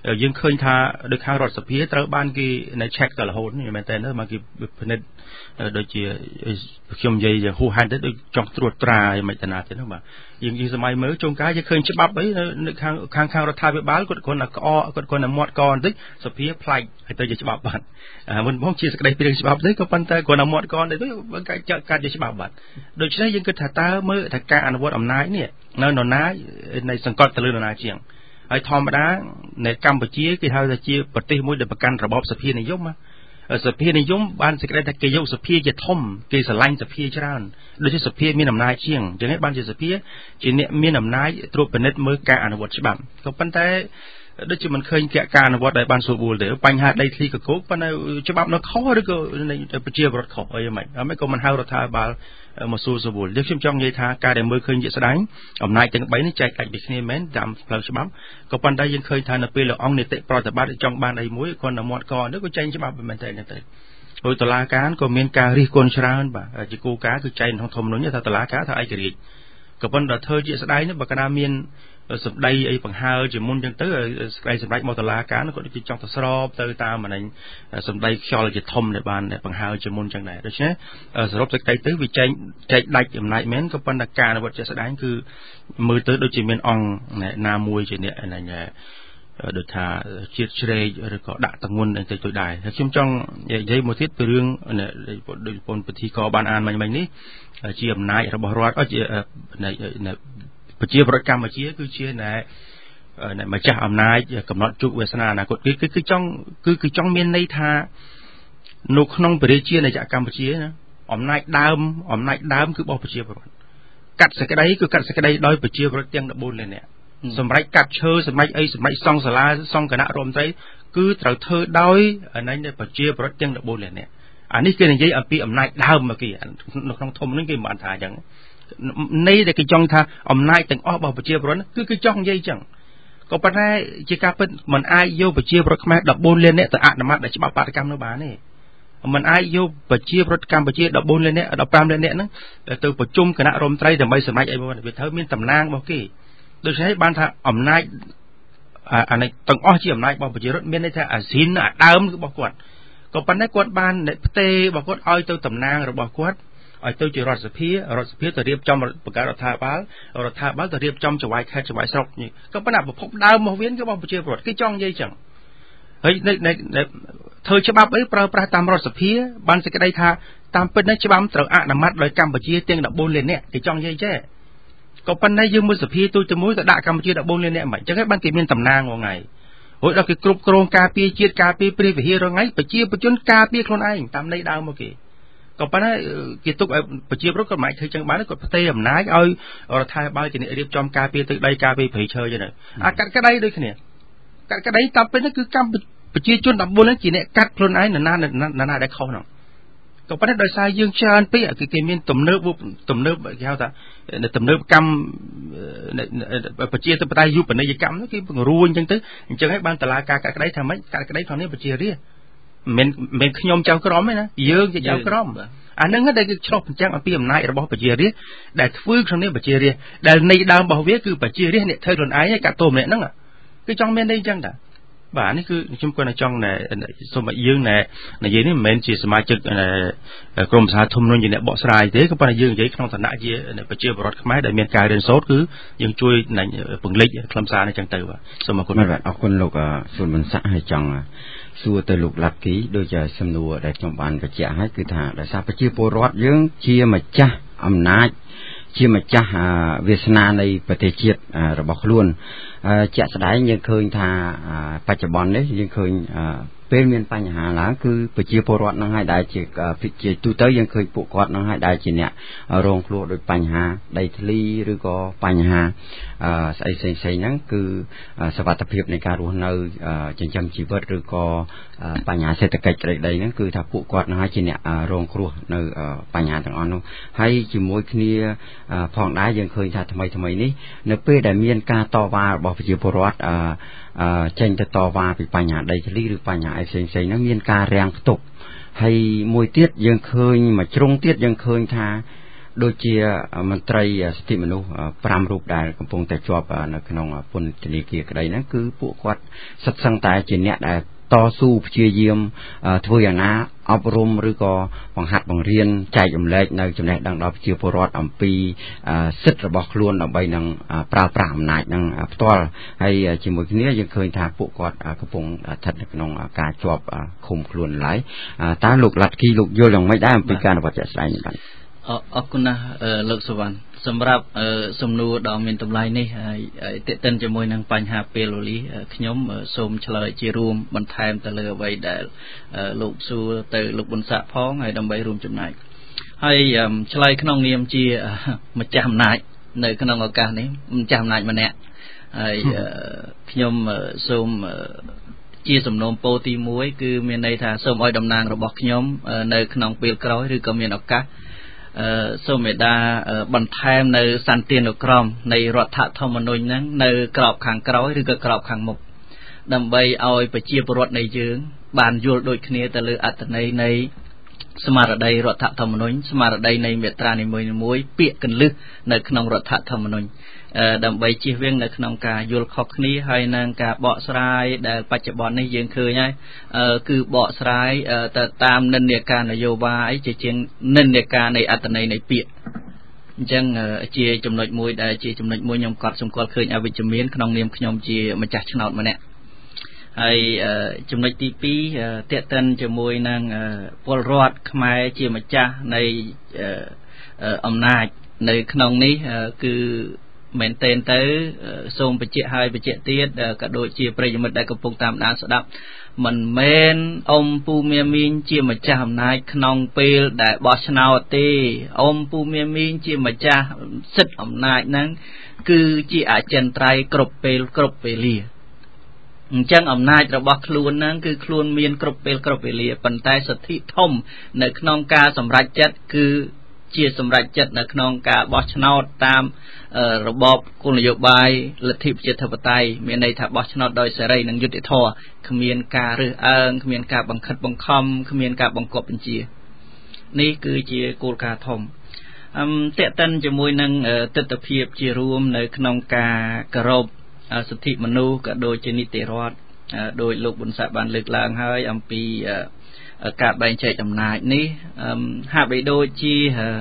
យើងឃើញថាដោយខាងរដ្ឋសភាត្រូវបានគេនៅ check តរហូតនេះមែនតើមកគេពិនិត្យដូចជាខ្ញុំនិយាយយ៉ាងហួសហេតុទៅដូចចង់ត្រួតត្រាយ៉ាងម៉េចទៅណាទៀតហ្នឹងបាទយើងយើងសម័យមើលចុងក្រោយយើងឃើញច្បាប់អីនៅខាងខាងខាងរដ្ឋាភិបាលគាត់គ្រាន់តែក្អកគាត់គ្រាន់តែមាត់កបន្តិចសភាផ្លាច់ឲ្យទៅជាច្បាប់បាត់មុនបងជាសេចក្តីព្រៀងច្បាប់ទៅក៏ប៉ុន្តែគ្រាន់តែមាត់កបន្តិចទៅកាត់កាត់ជាច្បាប់បាត់ដូច្នេះយើងគិតថាតើមើលថាការអនុវត្តអំណាចនេះនៅនរណានៃសង្កត់ទៅលើនរណាជាងហើយធម្មតានៅកម្ពុជាគេហៅថាជាប្រទេសមួយដែលប្រកាន់របបសភានិយមសភានិយមបានសេចក្តីថាគេយកសភាជាធំគេស្រឡាញ់សភាច្រើនដូចជាសភាមានអំណាចជាងអញ្ចឹងបានជាសភាជាអ្នកមានអំណាចត្រួតពិនិត្យមើលការអនុវត្តច្បាប់ក៏ប៉ុន្តែដូចជាមិនឃើញការអនុវត្តដែលបានស្រួលបួលទេបញ្ហាដីធ្លីកកោកប៉ុន្តែច្បាប់នៅខុសឬក៏ប្រជាពលរដ្ឋខុសអីយ៉ាងម៉េចហើយក៏មិនហៅរដ្ឋាភិបាលមកសួរស្រួលខ្ញុំចង់និយាយថាការដែលមើលឃើញជាក់ស្ដែងអំណាចទាំងបីនេះចែកដាច់ពីគ្នាមែនតាមផ្លូវច្បាប់ក៏ប៉ុន្តែយើងឃើញថានៅពេលលោកអង្គនីតិប្រតិបត្តិចង់បានអីមួយគាត់នៅមាត់កនេះក៏ចេញច្បាប់មែនតើហ្នឹងទៅហើយតុលាការក៏មានការរិះគន់ច្រើនបាទជាគោលការណ៍គឺចែកក្នុងធម្មនុញ្ញថាតុលាការថាឯករាជ្យក៏ប៉ុន្តែធ្វើជាក់ស្ដែងនេះបើកណាមានសម្ដីអីបង្ហើរជាមុនចឹងទៅស្ដីសម្ដេចមកតុលាការគាត់គេចង់ទៅស្របទៅតាមអានេះសម្ដីខ្យល់ជាធំដែលបានបង្ហើរជាមុនចឹងដែរដូច្នេះសរុបសេចក្តីទៅវាចែកចែកដាច់អំណាចមែនក៏ប៉ុន្តែការអនុវត្តជាក់ស្ដែងគឺមើលទៅដូចជាមានអង្គណាមួយជាអ្នកហ្នឹងដូចថាជាតិជ្រែកឬក៏ដាក់ទងន់អីទៅទៅដែរហើយខ្ញុំចង់និយាយមួយទៀតពីរឿងដូចពនពិធីកបានអានមិញមិញនេះជាអំណាចរបស់រដ្ឋជាប្រជាពលរដ្ឋកម្ពុជាគឺជាណែម្ចាស់អំណាចកំណត់ជោគវាសនាអនាគតគឺគឺចង់គឺគឺចង់មានន័យថានៅក្នុងប្រជាជាតិនៃកម្ពុជាណាអំណាចដើមអំណាចដើមគឺរបស់ប្រជាពលរដ្ឋកាត់សេចក្តីគឺកាត់សេចក្តីដោយប្រជាពលរដ្ឋទាំងដប់បួនលាននាក់សម្រាប់កាត់ឈើសម្រាប់អីសម្រាប់សង់សាលាសង់គណៈរដ្ឋមន្ត្រីគឺត្រូវធ្វើដោយណែប្រជាពលរដ្ឋទាំងដប់បួនលាននាក់អានេះគេនិយាយអំពីអំណាចដើមមកគេនៅក្នុងធម្មនុញ្ញគេមិនបានថាអញ្ចឹងនៃដែលគេចង់ថាអំណាចទាំងអស់របស់ប្រជាពលរដ្ឋគឺគឺចង់និយាយអញ្ចឹងក៏ប៉ុន្តែជាការពិតมันអាចយកប្រជាពលរដ្ឋខ្មែរដប់បួនលាននាក់ទៅអនុម័តដោយច្បាប់បាតកម្មនៅបានទេมันអាចយកប្រជាពលរដ្ឋកម្ពុជាដប់បួនលាននាក់ដប់ប្រាំលាននាក់ហ្នឹងទៅប្រជុំគណៈរដ្ឋមន្ត្រីដើម្បីសម្រេចអីមួយវាត្រូវមានតំណាងរបស់គេដូច្នេះបានថាអំណាចអានេះទាំងអស់ជាអំណាចរបស់ប្រជាពលរដ្ឋមានន័យថាអាស៊ីនអាដើមរបស់គាត់ក៏ប៉ុន្តែគាត់បានផ្ទេររបស់គាត់ឲ្យទៅតំណាងរបស់គាត់ឲ្យទៅជារដ្ឋសភារដ្ឋសភាទៅរៀបចំបង្កើតរដ្ឋាភិបាលរដ្ឋាភិបាលទៅរៀបចំចង្វាយខេត្តចង្វាយស្រុកនេះក៏ប៉ុន្តែប្រភពដើមរបស់វាគឺរបស់ប្រជាពលរដ្ឋគេចង់និយាយចឹងហើយធ្វើច្បាប់អីប្រើប្រាស់តាមរដ្ឋសភាបានសេចក្តីថាតាមពិតនេះច្បាប់ត្រូវអនុម័តដោយកម្ពុជាទាំងដប់បួនលាននាក់គេចង់និយាយចេះក៏ប៉ុន្តែយើងមើលសភាទូទៅមួយទៅដាក់កម្ពុជាដប់បួនលាននាក់មិនអញ្ចឹងហើយបានគេមានតំណាងមួយថ្ងៃរួចដល់គេគ្រប់គ្រងការពារជាតិការពារព្រះវិហាររងៃប្រជាពលរដ្ឋការពារខ្លួនឯងតាមន័យដើមមកគេក៏ប៉ុន្តែគេទុកឲ្យប្រជាពលរដ្ឋក៏មិនអាចធ្វើចឹងបានគាត់ផ្ទេរអំណាចឲ្យរដ្ឋាភិបាលជាអ្នករៀបចំការពារទឹកដីការពារព្រៃឈើចឹងទៅអាកាត់ក្តីដូចគ្នាកាត់ក្តីតាមពិតគឺកម្ពុជាប្រជាជនដប់បួននេះជាអ្នកកាត់ខ្លួនឯងណាណាណាដែលខុសហ្នឹងក៏ប៉ុន្តែដោយសារយើងច្រើនពេកគឺគេមានទំនើបទំនើបគេហៅថាទំនើបកម្មប្រជាធិបតេយ្យយុបនីយកម្មគេពង្រួញចឹងទៅអញ្ចឹងហើយបានតឡាការកាត់ក្តីថាម៉េចកាត់ក្តីក្នុងនេះប្រជារាស្ត្រមិនមិនខ្ញុំចៅក្រមទេណាយើងជាចៅក្រមអាហ្នឹងដែលគឺឆ្លុះបញ្ចាំងអំពីអំណាចរបស់ប្រជារាស្ត្រដែលធ្វើក្នុងនេះប្រជារាស្ត្រដែលនៃដើមរបស់វាគឺប្រជារាស្ត្រអ្នកធ្វើខ្លួនឯងកាត់ទោសម្នាក់ហ្នឹងគឺចង់មានន័យអញ្ចឹងតាបាទនេះគឺខ្ញុំគាត់ចង់សូមឲ្យយើងនិយាយនេះមិនមែនជាសមាជិកក្រុមប្រឹក្សាធម្មនុញ្ញជាអ្នកបកស្រាយទេក៏ប៉ុន្តែយើងនិយាយក្នុងឋានៈជាប្រជាពលរដ្ឋខ្មែរដែលមានការរៀនសូត្រគឺយើងជួយពង្រីកខ្លឹមសារនេះអញ្ចឹងទៅបាទសូមអរគុណបាទអរគុណលោកសុនបន្សាក់ហើយចង់សួរទៅលោកឡាត់គីដូចជាសំណួរដែលខ្ញុំបានបញ្ជាក់ឲ្យគឺថាដោយសារប្រជាពលរដ្ឋយើងជាម្ចាស់អំណាចជាម្ចាស់វាសនានៃប្រទេសជាតិរបស់ខ្លួនជាក់ស្ដែងយើងឃើញថាបច្ចុប្បន្ននេះយើងឃើញពេលមានបញ្ហាឡើងគឺប្រជាពលរដ្ឋនឹងហើយដែលជាជាទូទៅយើងឃើញពួកគាត់នឹងហើយដែលជាអ្នករងគ្រោះដោយបញ្ហាដីធ្លីឬក៏បញ្ហាស្អីផ្សេងៗហ្នឹងគឺសវត្ថិភាពនៃការរស់នៅចិញ្ចឹមជីវិតឬក៏បញ្ហាសេដ្ឋកិច្ចក្តីៗហ្នឹងគឺថាពួកគាត់នឹងហើយជាអ្នករងគ្រោះនៅបញ្ហាទាំងអស់នោះហើយជាមួយគ្នាផងដែរយើងឃើញថាថ្មីថ្មីនេះនៅពេលដែលមានការតវ៉ារបស់ប្រជាពលរដ្ឋចេញទៅតវ៉ាពីបញ្ហាដីធ្លីឬបញ្ហាអីផ្សេងៗហ្នឹងមានការរាំងផ្ទុកហើយមួយទៀតយើងឃើញមួយជ្រុងទៀតយើងឃើញថាដូចជាមន្ត្រីសិទ្ធិមនុស្សfiveរូបដែលកំពុងតែជាប់នៅក្នុងពន្ធនាគារក្តីហ្នឹងគឺពួកគាត់សិតសឹងតែជាអ្នកដែលតស៊ូព្យាយាមធ្វើយ៉ាងណាអប់រំឬក៏បង្ហាត់បង្រៀនចែករំលែកនៅចំណេះដឹងដល់ប្រជាពលរដ្ឋអំពីសិទ្ធិរបស់ខ្លួនដើម្បីនឹងប្រើប្រាស់អំណាចនឹងផ្ទាល់ហើយជាមួយគ្នាយើងឃើញថាពួកគាត់កំពុងស្ថិតនៅក្នុងការជាប់ឃុំខ្លួនឡើយតើលោកឡាត់គីលោកយល់យ៉ាងម៉េចដែរអំពីការអនុវត្តជាក់ស្ដែងនេះបាទអរគុណណាស់លោកសុវណ្ណសម្រាប់សំណួរដ៏មានតម្លៃនេះហើយតេតិនជាមួយនឹងបញ្ហាពេលវេលាខ្ញុំសូមឆ្លើយជារួមបន្ថែមទៅលើអ្វីដែលលោកសួរទៅលោកប៊ុនសាក់ផងហើយដើម្បីរួមចំណែកហើយឆ្លើយក្នុងនាមជាម្ចាស់អំណាចនៅក្នុងឱកាសនេះម្ចាស់អំណាចម្នាក់ហើយខ្ញុំសូមជាសំណូមពរទីមួយគឺមានន័យថាសូមឲ្យតំណាងរបស់ខ្ញុំនៅក្នុងពេលក្រោយឬក៏មានឱកាសសូមមេដាបន្ថែមនៅសន្តានុក្រមនៃរដ្ឋធម្មនុញ្ញហ្នឹងនៅក្របខាងក្រោយឬក៏ក្របខាងមុខដើម្បីឲ្យប្រជាពលរដ្ឋនៃយើងបានយល់ដូចគ្នាទៅលើអត្ថន័យនៃស្មារតីរដ្ឋធម្មនុញ្ញស្មារតីនៃមាត្រានីមួយៗពាក្យកន្លឹះនៅក្នុងរដ្ឋធម្មនុញ្ញដើម្បីជៀសវាងនៅក្នុងការយល់ខុសគ្នាហើយនឹងការបកស្រាយដែលបច្ចុប្បន្ននេះយើងឃើញហើយគឺបកស្រាយទៅតាមនិន្នាការនយោបាយជាជាងនិន្នាការនៃអត្ថន័យនៃពាក្យអញ្ចឹងជាចំណុចមួយដែលជាចំណុចមួយខ្ញុំកត់សម្គាល់ឃើញអវិជ្ជមានក្នុងនាមខ្ញុំជាម្ចាស់ឆ្នោតម្នាក់ហើយចំណុចទីពីរតេតិនជាមួយនឹងពលរដ្ឋខ្មែរជាម្ចាស់នៃអំណាចនៅក្នុងនេះគឺមែនទែនទៅសូមបញ្ជាក់ហើយបញ្ជាក់ទៀតក៏ដូចជាប្រិយមិត្តដែលកំពុងតាមដានស្ដាប់មិនមែនអ៊ំពូមាមីងជាម្ចាស់អំណាចក្នុងពេលដែលបោះឆ្នោតទេអ៊ំពូមាមីងជាម្ចាស់សិទ្ធិអំណាចហ្នឹងគឺជាអចិន្ត្រៃយ៍គ្រប់ពេលគ្រប់វេលាអញ្ចឹងអំណាចរបស់ខ្លួនហ្នឹងគឺខ្លួនមានគ្រប់ពេលគ្រប់វេលាប៉ុន្តែសិទ្ធិធំនៅក្នុងការសម្រេចចិត្តគឺជាសម្រេចចិត្តនៅក្នុងការបោះឆ្នោតតាមរបបគោលនយោបាយលទ្ធិប្រជាធិបតេយ្យមានន័យថាបោះឆ្នោតដោយសេរីនិងយុត្តិធម៌គ្មានការរើសអើងគ្មានការបង្ខិតបង្ខំគ្មានការបង្គាប់បញ្ជានេះគឺជាគោលការណ៍ធំអឹមតេតិនជាមួយនឹងទស្សនវិជ្ជាជារួមនៅក្នុងការគោរពសិទ្ធិមនុស្សក៏ដូចជានីតិរដ្ឋដោយលោកប៊ុនសាក់បានលើកឡើងហើយអំពីការបែងចែកអំណាចនេះហាក់បីដូចជា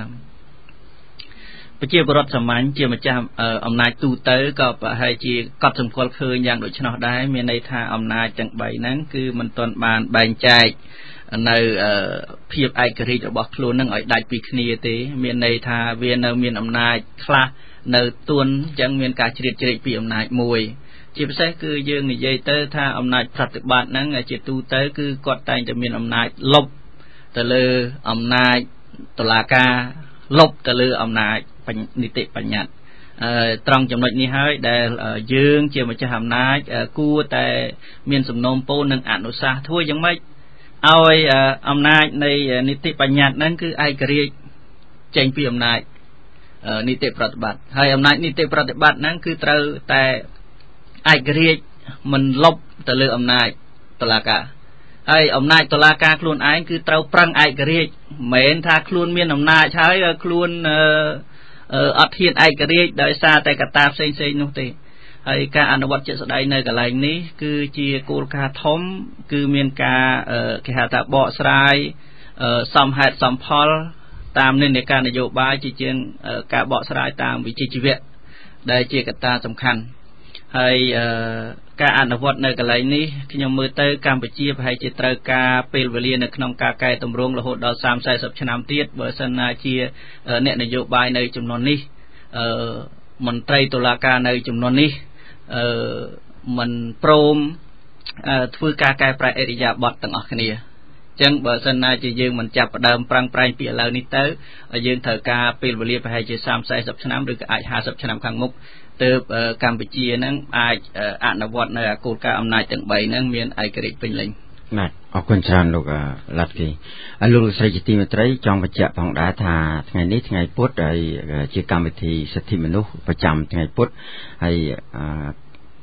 ប្រជាពលរដ្ឋសាមញ្ញជាម្ចាស់អំណាចទូទៅក៏ប្រហែលជាកត់សម្គាល់ឃើញយ៉ាងដូច្នោះដែរមានន័យថាអំណាចទាំងបីហ្នឹងគឺមិនទាន់បានបែងចែកនៅភាពឯករាជ្យរបស់ខ្លួននឹងឲ្យដាច់ពីគ្នាទេមានន័យថាវានៅមានអំណាចខ្លះនៅទួនអញ្ចឹងមានការជ្រៀតជ្រែកពីអំណាចមួយជាពិសេសគឺយើងនិយាយទៅថាអំណាចប្រតិបត្តិហ្នឹងជាទូទៅគឺគាត់តែងតែមានអំណាចលុបទៅលើអំណាចតុលាការលុបទៅលើអំណាចនីតិបញ្ញត្តិត្រង់ចំណុចនេះហើយដែលយើងជាម្ចាស់អំណាចគួរតែមានសំណូមពរនិងអនុសាសន៍ធ្វើយ៉ាងម៉េចឲ្យអំណាចនៃនីតិបញ្ញត្តិហ្នឹងគឺឯករាជ្យចេញពីអំណាចនីតិប្រតិបត្តិហើយអំណាចនីតិប្រតិបត្តិហ្នឹងគឺត្រូវតែឯករាជ្យមិនលុបទៅលើអំណាចតុលាការហើយអំណាចតុលាការខ្លួនឯងគឺត្រូវប្រឹងឯករាជ្យមិនមែនថាខ្លួនមានអំណាចហើយខ្លួនអត់ហ៊ានឯករាជ្យដោយសារតែកត្តាផ្សេងៗនោះទេហើយការអនុវត្តជាក់ស្ដែងនៅកន្លែងនេះគឺជាគោលការណ៍ធំគឺមានការគេហៅថាបកស្រាយសមហេតុសមផលតាមនិន្នាការនយោបាយជាជាងការបកស្រាយតាមវិជ្ជាជីវៈដែលជាកត្តាសំខាន់ហើយការអនុវត្តនៅកន្លែងនេះខ្ញុំមើលទៅកម្ពុជាប្រហែលជាត្រូវការពេលវេលានៅក្នុងការកែតម្រង់រហូតដល់សាមសិប 40ឆ្នាំទៀតបើសិនណាជាអ្នកនយោបាយនៅចំនួននេះមន្ត្រីតុលាការនៅចំនួននេះមិនព្រមធ្វើការកែប្រែអរិយាប័ត្រទាំងអស់គ្នាអញ្ចឹងបើសិនណាជាយើងមិនចាប់ផ្ដើមប្រឹងប្រែងពីឥឡូវនេះទៅយើងត្រូវការពេលវេលាប្រហែលជាសាមសិប 40ឆ្នាំឬក៏អាចห้าสิบឆ្នាំខាងមុខទើបកម្ពុជានឹងអាចអនុវត្តនៅគោលការណ៍អំណាចទាំងបីហ្នឹងមានឯករាជ្យពេញលេញបាទអរគុណច្រើនលោកឡាត់គីលោកលោកស្រីជាទីមេត្រីចង់បញ្ជាក់ផងដែរថាថ្ងៃនេះថ្ងៃពុធហើយជាកម្មវិធីសិទ្ធិមនុស្សប្រចាំថ្ងៃពុធហើយ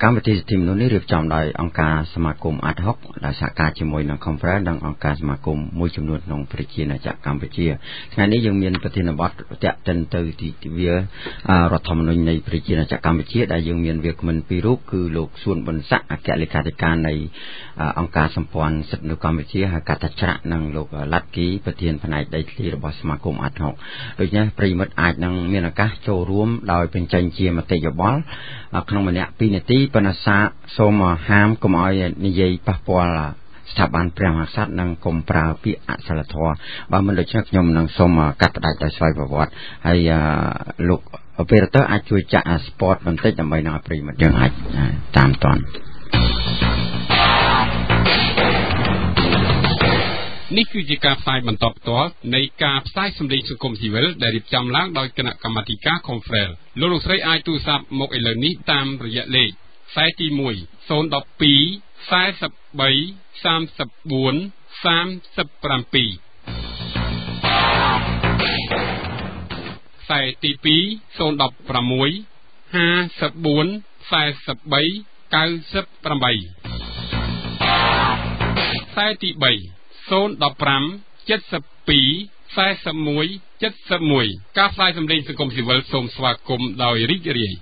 កម្មវិធីសិទ្ធិមនុស្សនេះរៀបចំដោយអង្គការសមាគមអាត់ហុកដែលសហការជាមួយនឹង Conference និងអង្គការសមាគមមួយចំនួនក្នុងប្រជាណាចក្រកម្ពុជាថ្ងៃនេះយើងមានប្រធានបទតាក់ទិនទៅទីវារដ្ឋធម្មនុញ្ញនៃប្រជាណាចក្រកម្ពុជាដែលយើងមានវាគ្មិនពីររូបគឺលោកសួនប៊ុនស័ក្តិអគ្គលេខាធិការនៃអង្គការសម្ព័ន្ធសិទ្ធិមនុស្សកម្ពុជាហៅកាត់ថាច្រាក់និងលោកឡាត់គីប្រធានផ្នែកដីធ្លីរបស់សមាគមអាត់ហុកដូច្នេះប្រិយមិត្តអាចនឹងមានឱកាសចូលរួមដោយបញ្ចេញជាមតិយោបល់ក្នុងម្នាក់ពីរនាទីប៉ុន្តែសាសូមហាមកុំឲ្យនិយាយប៉ះពាល់ស្ថាប័នព្រះមហាក្សត្រនិងកុំប្រើពាក្យអសិលធម៌បើមិនដូច្នេះខ្ញុំនឹងសូមកាត់ផ្តាច់ដោយស្វ័យប្រវត្តិហើយលោក operator អាចជួយចាក់ spot បន្តិចដើម្បីនឹងឲ្យប្រិយមិត្តយើងអាចតាមតាន់នេះគឺជាការផ្សាយបន្តផ្ទាល់នៃការផ្សាយសម្លេងសង្គមស៊ីវិលដែលរៀបចំឡើងដោយគណៈកម្មាធិការ Conference លោកលោកស្រីអាចទូរស័ព្ទមកឥឡូវនេះតាមរយៈលេខខ្សែទីមួយ ศูนย์ หนึ่ง สอง สี่ สาม สาม สี่ สาม สี่ สาม เจ็ดខ្សែទីពីរ ศูนย์ หนึ่ง หก ห้า สี่ สี่ สี่ เก้า แปดខ្សែទីបី ศูนย์ หนึ่ง ห้า เจ็ด สอง สี่ เจ็ด หนึ่ง เจ็ด หนึ่งការផ្សាយសម្លេងសង្គមស៊ីវិលសូមស្វាគមន៍ដោយរីករាយ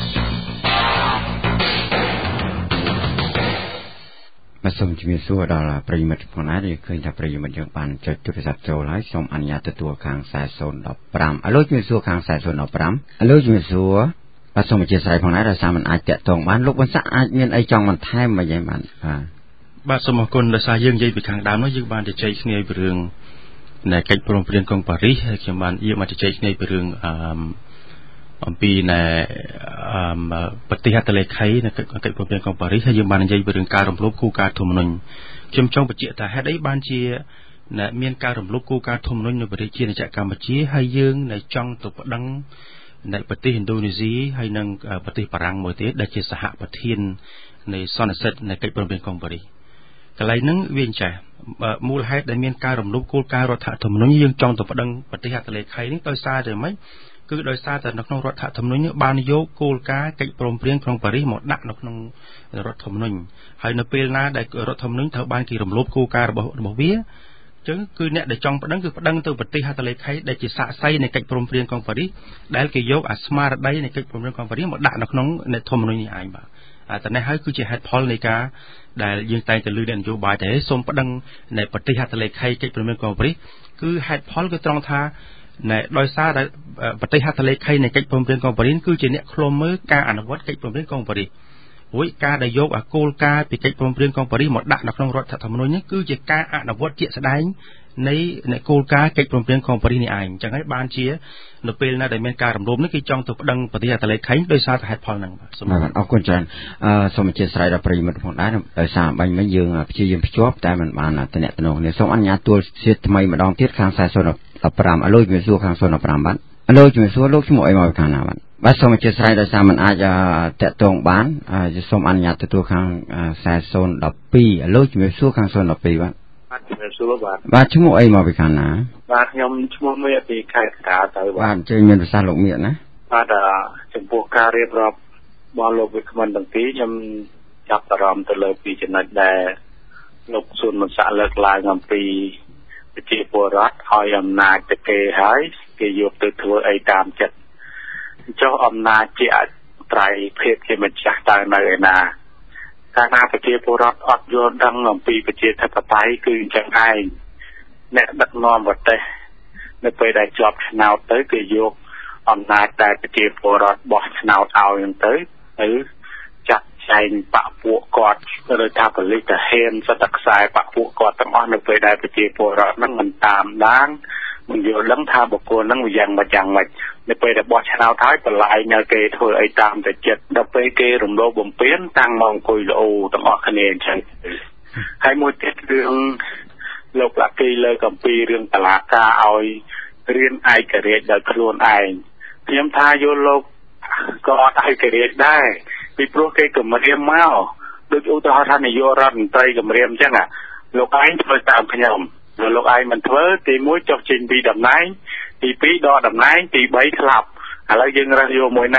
បាទសូមជំរាបសួរដល់ប្រិយមិត្តផងដែរឃើញថាប្រិយមិត្តយើងបានចុចទូរស័ព្ទចូលហើយសូមអនុញ្ញាតទទួលខាងខ្សែ ศูนย์ หนึ่ง ห้า ឥឡូវជំរាបសួរខាងខ្សែ ศูนย์ หนึ่ง ห้า ឥឡូវជំរាបសួរបាទសូមអធិស្ឋានផងដែរដោយសារមិនអាចតាក់ទងបានលោកបន្សាក់អាចមានអីចង់បន្ថែមមិនយ៉ាងបានបាទបាទសូមអរគុណដោយសារយើងនិយាយពីខាងដើមនោះយើងបានជជែកគ្នាពីរឿងនៃកិច្ចព្រមព្រៀងកុងប៉ារីសហើយខ្ញុំបានយកមកជជែកគ្នាពីរឿងអឺអំពីនៃអឺប្រតិហត្ថលេខីនៃកិច្ចព្រមព្រៀងកុងប៉ារីសហើយយើងបាននិយាយពីរឿងការរំលោភគោលការណ៍ធម្មនុញ្ញខ្ញុំចង់បញ្ជាក់ថាហេតុអីបានជាមានការរំលោភគោលការណ៍ធម្មនុញ្ញនៅប្រជាណាចក្រកម្ពុជាហើយយើងនៅចង់ទៅប្តឹងនៅប្រទេសឥណ្ឌូនេស៊ីហើយនិងប្រទេសបារាំងមួយទៀតដែលជាសហប្រធាននៃសន្និសីទនៃកិច្ចព្រមព្រៀងកុងប៉ារីសកន្លែងហ្នឹងវាអញ្ចេះមូលហេតុដែលមានការរំលោភគោលការណ៍រដ្ឋធម្មនុញ្ញយើងចង់ទៅប្តឹងប្រទេសហត្ថលេខីនេះដោយសារតែម៉េចគឺដោយសារតែនៅក្នុងរដ្ឋធម្មនុញ្ញបានយកគោលការណ៍កិច្ចព្រមព្រៀងក្រុងប៉ារីសមកដាក់នៅក្នុងរដ្ឋធម្មនុញ្ញហើយនៅពេលណាដែលរដ្ឋធម្មនុញ្ញត្រូវបានគេរំលោភគោលការណ៍របស់របស់វាអញ្ចឹងគឺអ្នកដែលចង់ប្តឹងគឺប្តឹងទៅប្រទេសហត្ថលេខីដែលជាសាក្សីនៃកិច្ចព្រមព្រៀងក្រុងប៉ារីសដែលគេយកអាស្មារតីនៃកិច្ចព្រមព្រៀងក្រុងប៉ារីសមកដាក់នៅក្នុងធម្មនុញ្ញនេះឯងបាទតែនេះហើយគឺជាហេតុផលនៃការដែលយើងតែងតែលើកអ្នកនយោបាយតែសូមប្តឹងនៃប្រទេសហត្ថលេខីកិច្ចព្រមព្រៀងកុងប៉ារីសគឺហេតុផលគឺត្រង់ថានៃដោយសារតែប្រទេសហត្ថលេខីនៃកិច្ចព្រមព្រៀងកុងប៉ារីសគឺជាអ្នកឃ្លាំមើលការអនុវត្តកិច្ចព្រមព្រៀងកុងប៉ារីសរួចការដែលយកអាគោលការណ៍ពីកិច្ចព្រមព្រៀងកុងប៉ារីសមកដាក់នៅក្នុងរដ្ឋធម្មនុញ្ញនេះគឺជាការអនុវត្តជាក់ស្ដែងនៃនៃគោលការណ៍កិច្ចព្រមព្រៀងកុងប៉ារីសនេះឯងអញ្ចឹងហើយបានជានៅពេលណាដែលមានការរំលោភនេះគេចង់ទៅប្តឹងប្រទេសហត្ថលេខីដោយសារតែហេតុផលហ្នឹងបាទសូមអរគុណច្រើនអឺសូមអធិស្ឋានដល់ប្រិយមិត្តផងដែរដោយសារបាញ់មិញយើងព្យាយាមភ្ជាប់តែមិនបានតំណែងគ្នាសូមអនុញ្ញាតទួលជាថ្មីម្ដងទៀតខាងខ្សែ ศูนย์ หนึ่ง ห้า ឥឡូវជំរាបសួរខាង ศูนย์ หนึ่ง ห้า បាទឥឡូវជំរាបសួរលោកឈ្មោះអីមកខាងណាបាទបាទសូមអធិស្ឋានដោយសារមិនអាចតាក់ទងបានសូមអនុញ្ញាតទទួលខាងខ្សែ ศูนย์ หนึ่ง ห้า ឥឡូវជំរាបសួរខាង ศูนย์ หนึ่ง ห้า បាទបាទជំរាបសួរបាទបាទឈ្មោះអីមកពីខាងណាបាទខ្ញុំឈ្មោះមៀកពីខេត្តកណ្ដាលទៅបាទជើញមានប្រសាសន៍លោកមៀកណាបាទចំពោះការរៀបរាប់របស់លោកវិក្កាមទាំងពីរខ្ញុំចាប់អារម្មណ៍ទៅលើពីចំណុចដែលលោកស៊ុនមនសាក់លើកឡើងអំពីប្រជាពលរដ្ឋឲ្យអំណាចទៅគេហើយគេយកទៅធ្វើអីតាមចិត្តចុះអំណាចជាអត្រ័យភាពជាម្ចាស់តើនៅឯណាកាលណាប្រជាពលរដ្ឋអត់យល់ដឹងអំពីប្រជាធិបតេយ្យគឺអញ្ចឹងឯងអ្នកដឹកនាំប្រទេសនៅពេលដែលជាប់ឆ្នោតទៅគេយកអំណាចដែលប្រជាពលរដ្ឋបោះឆ្នោតឲ្យហ្នឹងទៅទៅចាត់ចែងបកពួកគាត់ឬថាប៉ូលីសទៅហ៊ានសិតតែខ្សែបកពួកគាត់ទាំងអស់នៅពេលដែលប្រជាពលរដ្ឋហ្នឹងមិនតាមដានមិនយល់ដឹងថាបុគ្គលហ្នឹងវាយ៉ាងម៉េចយ៉ាងម៉េចនៅពេលដែលបោះឆ្នោតហើយបន្លាយនៅគេធ្វើអីតាមតែចិត្តដល់ពេលគេរំលោភបំពានតាំងមកអង្គុយលោទាំងអស់គ្នាអញ្ចឹងហើយមួយទៀតរឿងលោកឡាគីលើកអំពីរឿងតឡាការឲ្យរៀនឯករាជ្យដោយខ្លួនឯងខ្ញុំថាយល់លោកក៏អត់ឯករាជ្យដែរពីព្រោះគេគម្រាមមកដូចឧទាហរណ៍ថានាយករដ្ឋមន្ត្រីគម្រាមអញ្ចឹងលោកឯងធ្វើតាមខ្ញុំបើលោកឯងមិនធ្វើទីមួយចុះចេញពីតំណែងទីពីរដកតំណែងទីបីស្លាប់ឥឡូវយើងរើសយកមួយណា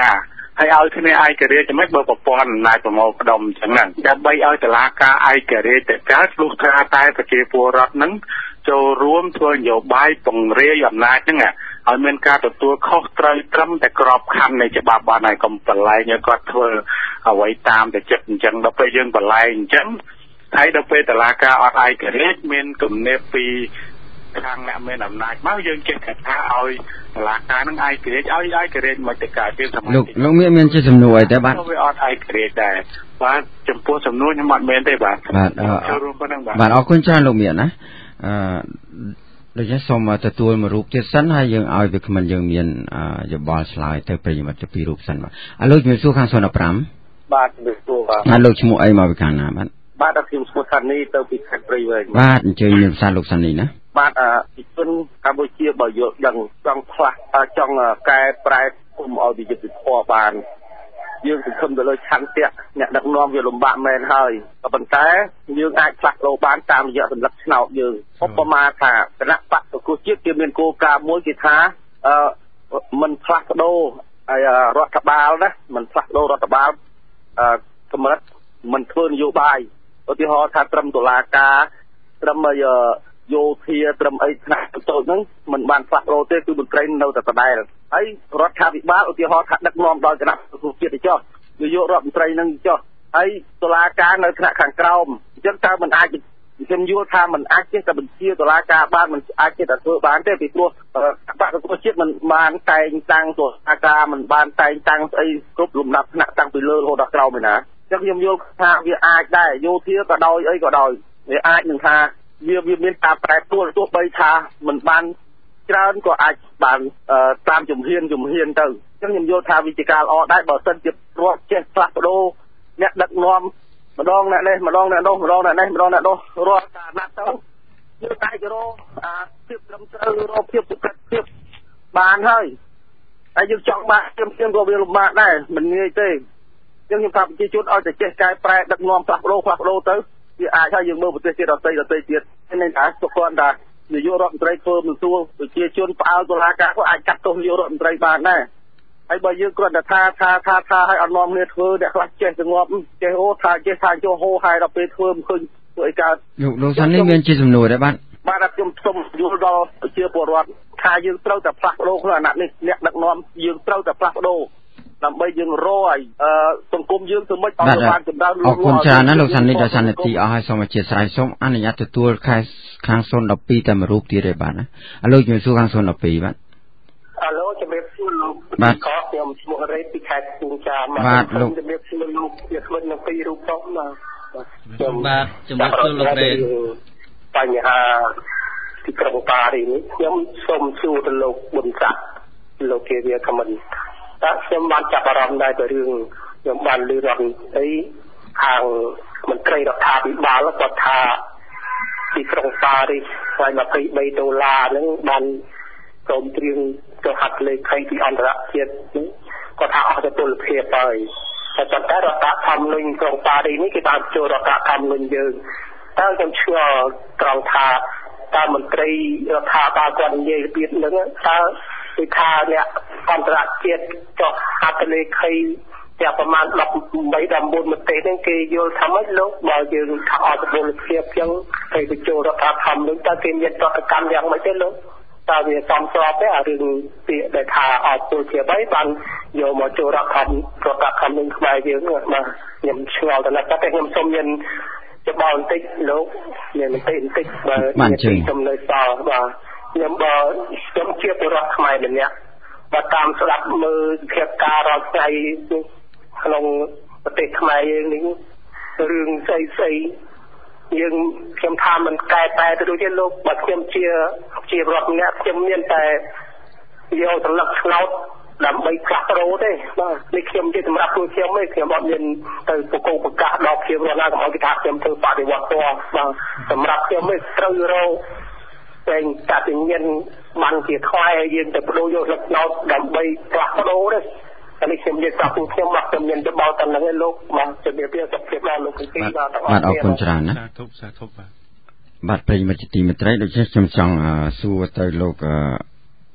ហើយឲ្យគ្នាឯករាជ្យមិនបើប្រព័ន្ធអំណាចប្រមូលផ្ដុំអញ្ចឹងហ្នឹងដើម្បីឲ្យតុលាការឯករាជ្យទៅកើតព្រោះថាតែប្រជាពលរដ្ឋហ្នឹងចូលរួមធ្វើនយោបាយពង្រាយអំណាចហ្នឹងឲ្យមានការទទួលខុសត្រូវត្រឹមតែក្របខ័ណ្ឌនៃច្បាប់បានហើយកុំបលែងឲ្យគាត់ធ្វើអ្វីតាមតែចិត្តអញ្ចឹងដល់ពេលយើងបលែងអញ្ចឹងហើយដល់ពេលតុលាការអត់ឯករាជ្យមានគំនាបពីខាងអ្នកមានអំណាចមកយើងចេះតែថាឲ្យតុលាការនឹងឯករាជ្យឲ្យឯករាជ្យមកទៅកើតជាសមាជិកលោកលោកមានមានជាសំណួរអីទេបាទវាអត់ឯករាជ្យដែរបាទចំពោះសំណួរខ្ញុំអត់មានទេបាទបាទចូលរួមប៉ុណ្ណឹងបាទបាទអរគុណច្រើនលោកមានណាអឺដូចជាសូមទទួលមួយរូបទៀតសិនហើយយើងឲ្យវាគ្មិនយើងមានយោបល់ឆ្លើយទៅប្រិយមិត្តទៅពីររូបសិនបាទឥឡូវជំរាបសួរខាងសួនដប់ប្រាំបាទជំរាបសួរបាទហើយលោកឈ្មោះអីមកពីខាងណាបាទបាទខ្ញុំឈ្មោះសានីទៅពីខេត្តព្រៃវែងបាទអញ្ជើញមានភាសាលោកសានីណាបាទអឺជនកម្ពុជាបើយកដឹងចង់ផ្លាស់ចង់កែប្រែគុំឲ្យវិយុទ្ធធម៌បានយើងសង្ឃឹមទៅលើឆន្ទៈអ្នកដឹកនាំវាលំបាកមែនហើយក៏ប៉ុន្តែយើងអាចផ្លាស់ប្ដូរបានតាមរយៈសន្លឹកឆ្នោតយើងឧបមាថាគណៈបកសង្គ្រោះជាតិគេមានគោលការណ៍មួយគេថាអឺមិនផ្លាស់ប្ដូរហើយរដ្ឋបាលណាមិនផ្លាស់ប្ដូររដ្ឋបាលអឺកម្រិតមិនធ្វើនយោបាយឧទាហរណ៍ថាត្រឹមតុលាការត្រឹមយោធាត្រឹមអីថ្នាក់តូចហ្នឹងមិនបានផ្លាស់ប្ដូរទេគឺមន្ត្រីនៅតែដដែលហើយរដ្ឋាភិបាលឧទាហរណ៍ថាដឹកនាំដោយគណៈសង្គ្រោះជាតិទៅចុះវាយករដ្ឋមន្ត្រីហ្នឹងចុះហើយតុលាការនៅថ្នាក់ខាងក្រោមអញ្ចឹងតើមិនអាចខ្ញុំយល់ថាមិនអាចចេះតែបញ្ជាតុលាការបានមិនអាចចេះតែធ្វើបានទេពីព្រោះបកសង្គ្រោះជាតិមិនបានតែងតាំងតុលាការមិនបានតែងតាំងស្អីគ្រប់លំដាប់ថ្នាក់តាំងពីលើរហូតដល់ក្រោមឯណាអញ្ចឹងខ្ញុំយល់ថាវាអាចដែរយោធាក៏ដោយអីក៏ដោយវាអាចនឹងថាវាវាមានការប្រែប្រួលទោះបីថាមិនបានច្រើនក៏អាចបានតាមជំហានជំហានទៅអញ្ចឹងខ្ញុំយល់ថាវិជាការល្អដែរបើសិនជារដ្ឋចេះផ្លាស់ប្ដូរអ្នកដឹកនាំម្ដងអ្នកនេះម្ដងអ្នកនោះម្ដងអ្នកនេះម្ដងអ្នកនោះរាល់ការណាត់ទៅយើងតែរកអាភាពត្រឹមត្រូវរកភាពសុខភាពបានហើយតែយើងចង់បានខ្ញុំខ្ញុំក៏វាលំបាកដែរមិនងាយទេអញ្ចឹងខ្ញុំថាប្រជាជនឲ្យតែចេះកែប្រែដឹកនាំផ្លាស់ប្ដូរផ្លាស់ប្ដូរទៅវាអាចឲ្យយើងមើលប្រទេសជាតិដទៃដទៃទៀតnênថាសុខគាត់ថានាយករដ្ឋមន្ត្រីធ្វើមិនស្រួលប្រជាជនផ្អើលតុលាការក៏អាចកាត់ទោសនាយករដ្ឋមន្ត្រីបានដែរហើយបើយើងគ្រាន់តែថាថាថាថាឲ្យអត់នាំគ្នាធ្វើអ្នកខ្លះចេះទៅងាប់ចេះអូថាចេះថាចូលហោហើយដល់ពេលធ្វើមិនឃើញធ្វើអីកើតលោកលោកសាន់នេះមានជាសំណួរដែរបាទបាទខ្ញុំសូមយល់ដល់ប្រជាពលរដ្ឋថាយើងត្រូវតែផ្លាស់ប្ដូរខ្លួនអាណត្តិនេះអ្នកដឹកនាំយើងត្រូវតែផ្លាស់ប្ដូរដើម្បីយើងរកឲ្យសង្គមយើងធ្វើម៉េចឲ្យបានចម្រើនលូតលាស់អរគុណច្រើនណាស់លោកសាន់នេះដល់សានិតិអស់ហើយសូមអធិស្ឋានសូមអនុញ្ញាតទទួលខែខាងศูนย์ 12តែមួយរូបទៀតទេបាទណាឥឡូវជំរាបសួរខាងศูนย์ 12បាទអាឡូជំរាបសួរលោកបាទខ្ញុំឈ្មោះរ៉េតពីខេត្តសួនចាមបាទលោកជំរាបសួរលោកជាគ្មិននឹងពីររូបផងបាទខ្ញុំបាទជំរាបសួរលោករ៉េតបញ្ហាទីក្រុងប៉ារីនេះខ្ញុំសូមសួរទៅលោកប៊ុនស័ក្តិលោកជាវាខមមិនតើខ្ញុំបានចាប់អារម្មណ៍ដែរទៅរឿងខ្ញុំបានឮរដ្ឋអីខាងមន្ត្រីរដ្ឋាភិបាលគាត់ថាទីក្រុងប៉ារីសហើយยี่สิบสามដុល្លារហ្នឹងបានព្រមព្រៀងទៅហាត់លេខីពីអន្តរជាតិហ្នឹងគាត់ថាអស់ទៅពលភាពហើយតែប៉ុន្តែរដ្ឋធម្មនុញ្ញក្រុងប៉ារីសនេះគេបានចូលរដ្ឋធម្មនុញ្ញយើងតើខ្ញុំឆ្ងល់ត្រង់ថាតើមន្ត្រីរដ្ឋាភិបាលគាត់និយាយរបៀបហ្នឹងតើគឺថាអ្នកអន្តរជាតិចុះហាត់លេខីតែប្រមាណដប់បីដល់បួនប្រទេសហ្នឹងគេយល់ថាម៉េចលោកបើយើងថាអត់ពលភាពចឹងគេទៅចូលរដ្ឋធម្មនុញ្ញតើគេមានប្រតិកម្មយ៉ាងម៉េចទេលោកតើវាសមស្របទេអារឿងពាក្យដែលថាអត់ពលភាពអីបានយកមកចូលរដ្ឋធម្មនុញ្ញរដ្ឋធម្មនុញ្ញខ្មែរយើងបាទខ្ញុំឆ្ងល់តែតែខ្ញុំសូមមានច្បល់បន្តិចលោកមានបន្តិចបន្តិចបើខ្ញុំនៅសល់បាទខ្ញុំបើខ្ញុំជាពលរដ្ឋខ្មែរម្នាក់បើតាមស្ដាប់មើលភាពការរាល់ថ្ងៃក្នុងប្រទេសខ្មែរយើងនេះរឿងស្អីស្អីយើងខ្ញុំថាមិនកែតែទៅដូចទេលោកបើខ្ញុំជាជារដ្ឋម្នាក់ខ្ញុំមានតែយកសន្លឹកឆ្នោតដើម្បីផ្លាស់ប្ដូរទេបាទនេះខ្ញុំជាសម្រាប់ពួកខ្ញុំទេខ្ញុំអត់មានទៅបកគោប្រកាសដល់ភាពរស់ណាកុំឲ្យគេថាខ្ញុំធ្វើបដិវត្តពណ៌បាទសម្រាប់ខ្ញុំទេត្រូវរកតែតាទិញ្ញាណបានជាថ្លៃឲ្យយើងទៅបដូរយកលក្ខណៈដើម្បីផ្លាស់ប្ដូរទេអានេះខ្ញុំនិយាយប្រាប់ពួកខ្ញុំមកខ្ញុំមានទៅបោតតែនឹងឯលោកបាទជំរាបលាសុខភាពដល់លោកទីបាទបាទអរគុណច្រើនណាសាធុសាធុបាទបាទប្រិយមិត្តទីមេត្រីដូចជាខ្ញុំចង់សួរទៅលោក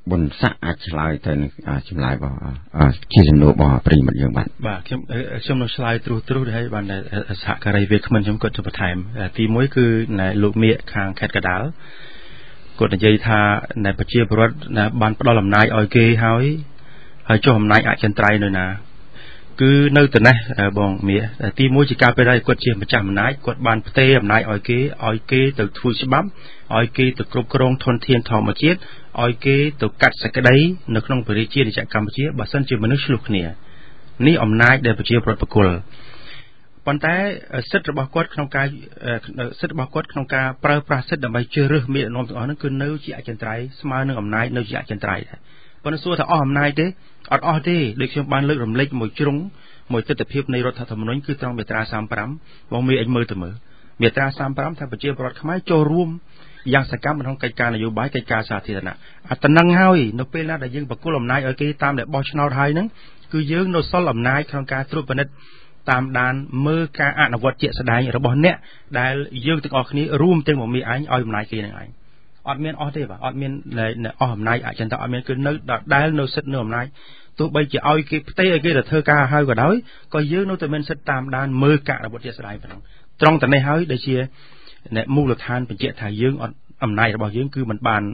បុណ្យស័ក្តិអាចឆ្លើយទៅនឹងចម្លើយរបស់ជាសំណួររបស់ប្រិយមិត្តយើងបាទបាទខ្ញុំខ្ញុំនឹងឆ្លើយត្រួសត្រាសឲ្យបានសហការីវាគ្មិនខ្ញុំគាត់ទៅបន្ថែមទីមួយគឺលោកមៀកខាងខេត្តកណ្ដាលគាត់និយាយថានៅប្រជាពលរដ្ឋបានផ្ដល់អំណាចឲ្យគេហើយហើយចុះអំណាចអចិន្ត្រៃយ៍នៅណាគឺនៅតែនេះបងមៀទីមួយជាការពេលដែលគាត់ជាម្ចាស់អំណាចគាត់បានផ្ទេរអំណាចឲ្យគេឲ្យគេទៅធ្វើច្បាប់ឲ្យគេទៅគ្រប់គ្រងធនធានធម្មជាតិឲ្យគេទៅកាត់សេចក្តីនៅក្នុងប្រជាជាតិកម្ពុជាបើសិនជាមនុស្សឆ្លោះគ្នានេះអំណាចដែលប្រជាពលរដ្ឋប្រគល់ប៉ុន្តែសិទ្ធិរបស់គាត់ក្នុងការសិទ្ធិរបស់គាត់ក្នុងការប្រើប្រាស់សិទ្ធិដើម្បីជ្រើសរើសមេដឹកនាំទាំងអស់ហ្នឹងគឺនៅជាអចិន្ត្រៃយ៍ស្មើនឹងអំណាចនៅជាអចិន្ត្រៃយ៍ដែរប៉ុន្តែសួរថាអស់អំណាចទេអត់អស់ទេដូចខ្ញុំបានលើករំលែកមួយជ្រុងមួយទស្សនវិជ្ជានៃរដ្ឋធម្មនុញ្ញគឺត្រង់មាត្រាសាមសិបប្រាំបងមេអញមើលទៅមើលមាត្រាសាមសិបប្រាំថាប្រជាពលរដ្ឋខ្មែរចូលរួមយ៉ាងសកម្មក្នុងកិច្ចការនយោបាយកិច្ចការសាធារណៈអាតំណឹងហើយនៅពេលណាដែលយើងបកគលអំណាចឲ្យគេតាមដែលបោះឆ្នោតហើយហ្នឹងគឺយើងនៅសល់អំណាចក្នុងការត្រួតពិនិត្យតាមដានមើលការអនុវត្តជាក់ស្ដែងរបស់អ្នកដែលយើងទាំងអស់គ្នារួមទាំងមកមីអញឲ្យអំណាចគេនឹងឯងអត់មានអស់ទេបាទអត់មានអស់អំណាចអចិន្ត្រៃយ៍អត់មានគឺនៅដែលនៅសិទ្ធិនៅអំណាចទោះបីជាឲ្យគេផ្ទេរឲ្យគេទៅធ្វើការហើយក៏ដោយក៏យើងនៅតែមានសិទ្ធិតាមដានមើលការអនុវត្តជាក់ស្ដែងប៉ុណ្ណឹងត្រង់តែនេះហើយដែលជាមូលដ្ឋានបញ្ជាក់ថាយើងអត់អំណាចរបស់យើងគឺមិនបាន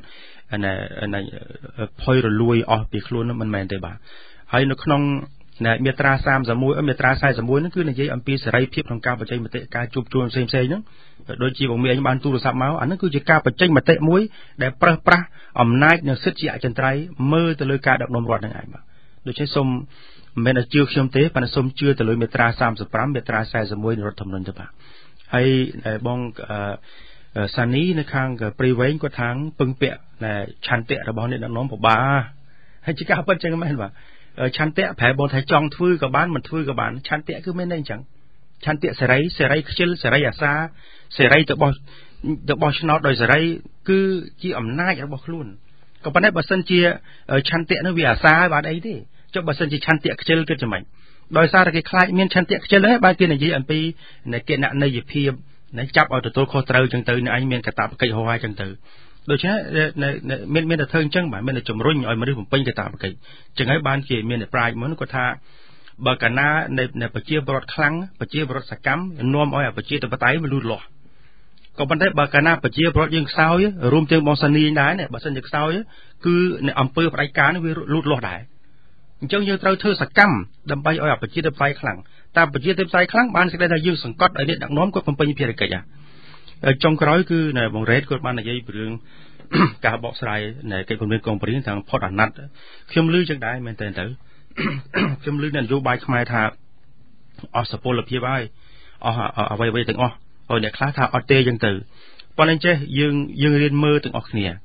ផុយរលួយអស់ពីខ្លួនមិនមែនទេបាទហើយនៅក្នុងមាត្រាសាមសិបមួយមាត្រាសែនសិបមួយហ្នឹងគឺនិយាយអំពីសេរីភាពក្នុងការបញ្ចេញមតិការជួបជុំផ្សេងៗហ្នឹងដូចជាបងមីអញបានទូរស័ព្ទមកអាហ្នឹងគឺជាការបញ្ចេញមតិមួយដែលប្រើប្រាស់អំណាចនិងសិទ្ធិជាអចិន្ត្រៃយ៍មើលទៅលើការដឹកនាំរដ្ឋហ្នឹងឯងបាទដូច្នេះសូមមិនមែនជឿខ្ញុំទេប៉ុន្តែសូមជឿទៅលើមាត្រាសាមសិបប្រាំមាត្រាសែនសិបមួយនៃរដ្ឋធម្មនុញ្ញទៅបាទហើយបងសានីនៅខាងព្រៃវែងគាត់ថាងពឹងពាក់ឆន្ទៈរបស់អ្នកដឹកនាំពិបាកហើយជាការពិតចឹងមែនបាទឆន្ទៈប្រែបងថាចង់ធ្វើក៏បានមិនធ្វើក៏បានឆន្ទៈគឺមានន័យអញ្ចឹងឆន្ទៈសេរីសេរីខ្ជិលសេរីអាសាសេរីទៅបោះទៅបោះឆ្នោតដោយសេរីគឺជាអំណាចរបស់ខ្លួនក៏ប៉ុន្តែបើសិនជាឆន្ទៈនោះវាអាសាបានអីទេចុះបើសិនជាឆន្ទៈខ្ជិលគិតយ៉ាងម៉េចដោយសារតែគេខ្លាចមានឆន្ទៈខ្ជិលហ្នឹងបានគេនិយាយអំពីគណនេយ្យភាពណាចាប់ឲ្យទទួលខុសត្រូវចឹងទៅឯងមានកាតព្វកិច្ចហោហាចឹងទៅដូច្នេះមានមានតែធ្វើអញ្ចឹងបាទមានតែជំរុញឲ្យមនុស្សបំពេញកាតព្វកិច្ចចឹងហើយបានជាមានប្រាជ្ញមុនគាត់ថាបើកាលណានៃប្រជាពលរដ្ឋខ្លាំងប្រជាពលរដ្ឋសកម្មនាំឲ្យប្រជាធិបតេយ្យវាលូតលាស់ក៏ប៉ុន្តែបើកាលណាប្រជាពលរដ្ឋយើងខ្សោយរួមទាំងបងសានីដែរបើសិនជាខ្សោយគឺអង្គើផ្ដាច់ការនេះវាលូតលាស់ដែរអញ្ចឹងយើងត្រូវធ្វើសកម្មដើម្បីឲ្យប្រជាធិបតេយ្យខ្លាំងតែប្រជាធិបតេយ្យខ្លាំងបានសេចក្តីថាយើងសង្កត់ឲ្យអ្នកដឹកនាំគាត់បំពេញភារកិច្ចចុងក្រោយគឺបងរ៉េតគាត់បាននិយាយពីរឿងការបកស្រាយនៃកិច្ចព្រមព្រៀងកុងប្រេងទាំងផុតអាណត្តិខ្ញុំឮចឹងដែរមែនតើទៅខ្ញុំឮនយោបាយខ្មែរថាអស់សុពលភាពហើយអស់អ្វីៗទាំងអស់ហើយអ្នកខ្លះថាអត់ទេចឹងទៅប៉ុន្តែចេះយើងយើងរៀនមើលទាំងអស់គ្នា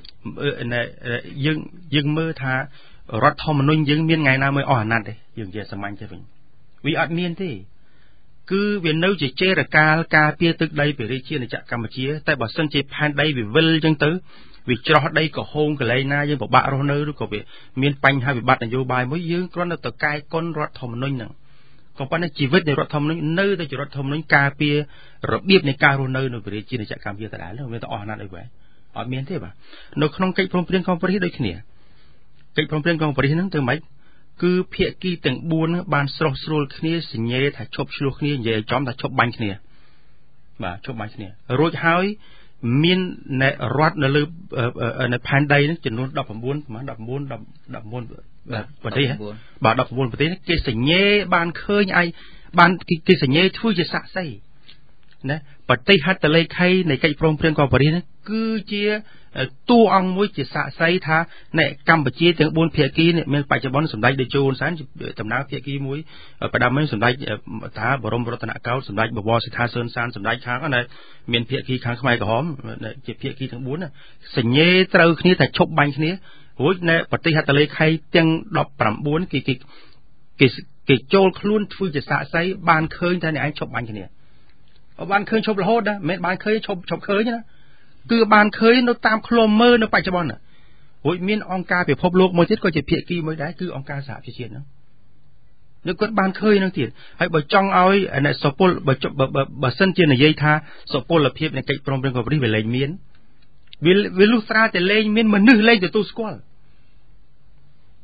យើងយើងមើលថារដ្ឋធម្មនុញ្ញយើងមានថ្ងៃណាមួយអស់អាណត្តិទេយើងនិយាយសាមញ្ញទៅវិញវាអត់មានទេគឺវានៅជាចេរកាលការពារទឹកដីប្រជាជាតិកម្ពុជាតែបើសិនជាផែនដីវាវិលចឹងទៅវាច្រោះដីក៏ហូងកន្លែងណាយើងពិបាករស់នៅឬក៏វាមានបញ្ហាវិបត្តិនយោបាយមួយយើងគ្រាន់តែទៅកែកុនរដ្ឋធម្មនុញ្ញហ្នឹងក៏ប៉ុន្តែជីវិតនៃរដ្ឋធម្មនុញ្ញនៅតែជារដ្ឋធម្មនុញ្ញការពាររបៀបនៃការរស់នៅនៅប្រជាជាតិកម្ពុជាដដែលវាទៅអស់អាណត្តិអីវ៉េអត់មានទេបាទនៅក្នុងកិច្ចព្រមព្រៀងកុងប្រេសដូចគ្នាកិច្ចព្រមព្រៀងកុងប្រេសហ្នឹងទៅម៉េចគឺភាគីទាំងបួនបានស្រស់ស្រួលគ្នាសញ្ញេថាឈប់ឆ្លោះគ្នានិយាយឲ្យចំថាឈប់បាញ់គ្នាបាទឈប់បាញ់គ្នារួចហើយមានរដ្ឋនៅលើនៅផែនដីហ្នឹងចំនួនដប់ប្រាំបួនប្រហែលដប់ប្រាំបួន ដប់ប្រាំបួនប្រទេសបាទដប់ប្រាំបួនប្រទេសគេសញ្ញេបានឃើញឯបានគេសញ្ញេធ្វើជាសាក្សីណាប្រទេសហត្ថលេខីនៃកិច្ចព្រមព្រៀងកុងប្រេសហ្នឹងគឺជាតួអង្គមួយជាសាក្សីថានៅកម្ពុជាទាំងបួនភាគីនេះមានបច្ចុប្បន្នសម្ដេចតេជោហ៊ុនសែនដំណើរភាគីមួយប្រដាប់មិនសម្ដេចថាបរមរតនកោដ្ឋសម្ដេចបវរសិដ្ឋាសឿនសានសម្ដេចខាងណាមានភាគីខាងខ្មែរក្រហមជាភាគីទាំងបួនសញ្ញេត្រូវគ្នាថាឈប់បាញ់គ្នារួចនៅប្រទេសហត្ថលេខីទាំងដប់ប្រាំបួនគេគេគេចូលខ្លួនធ្វើជាសាក្សីបានឃើញថាអ្នកឯងឈប់បាញ់គ្នាបានឃើញឈប់រហូតណាមិនបានឃើញឈប់ឈប់ឃើញណាគឺបានឃើញនៅតាមឃ្លាំមើលនៅបច្ចុប្បន្នរួចមានអង្គការពិភពលោកមួយទៀតក៏ជាភាគីមួយដែរគឺអង្គការសហប្រជាជាតិហ្នឹងនៅគាត់បានឃើញហ្នឹងទៀតហើយបើចង់ឲ្យអ្នកសុពលបើបើសិនជានិយាយថាសុពលភាពនៃកិច្ចព្រមព្រៀងកុងប្រេសវាលែងមានវាវាលុះស្រាលតែលែងមានមនុស្សលែងទទួលស្គាល់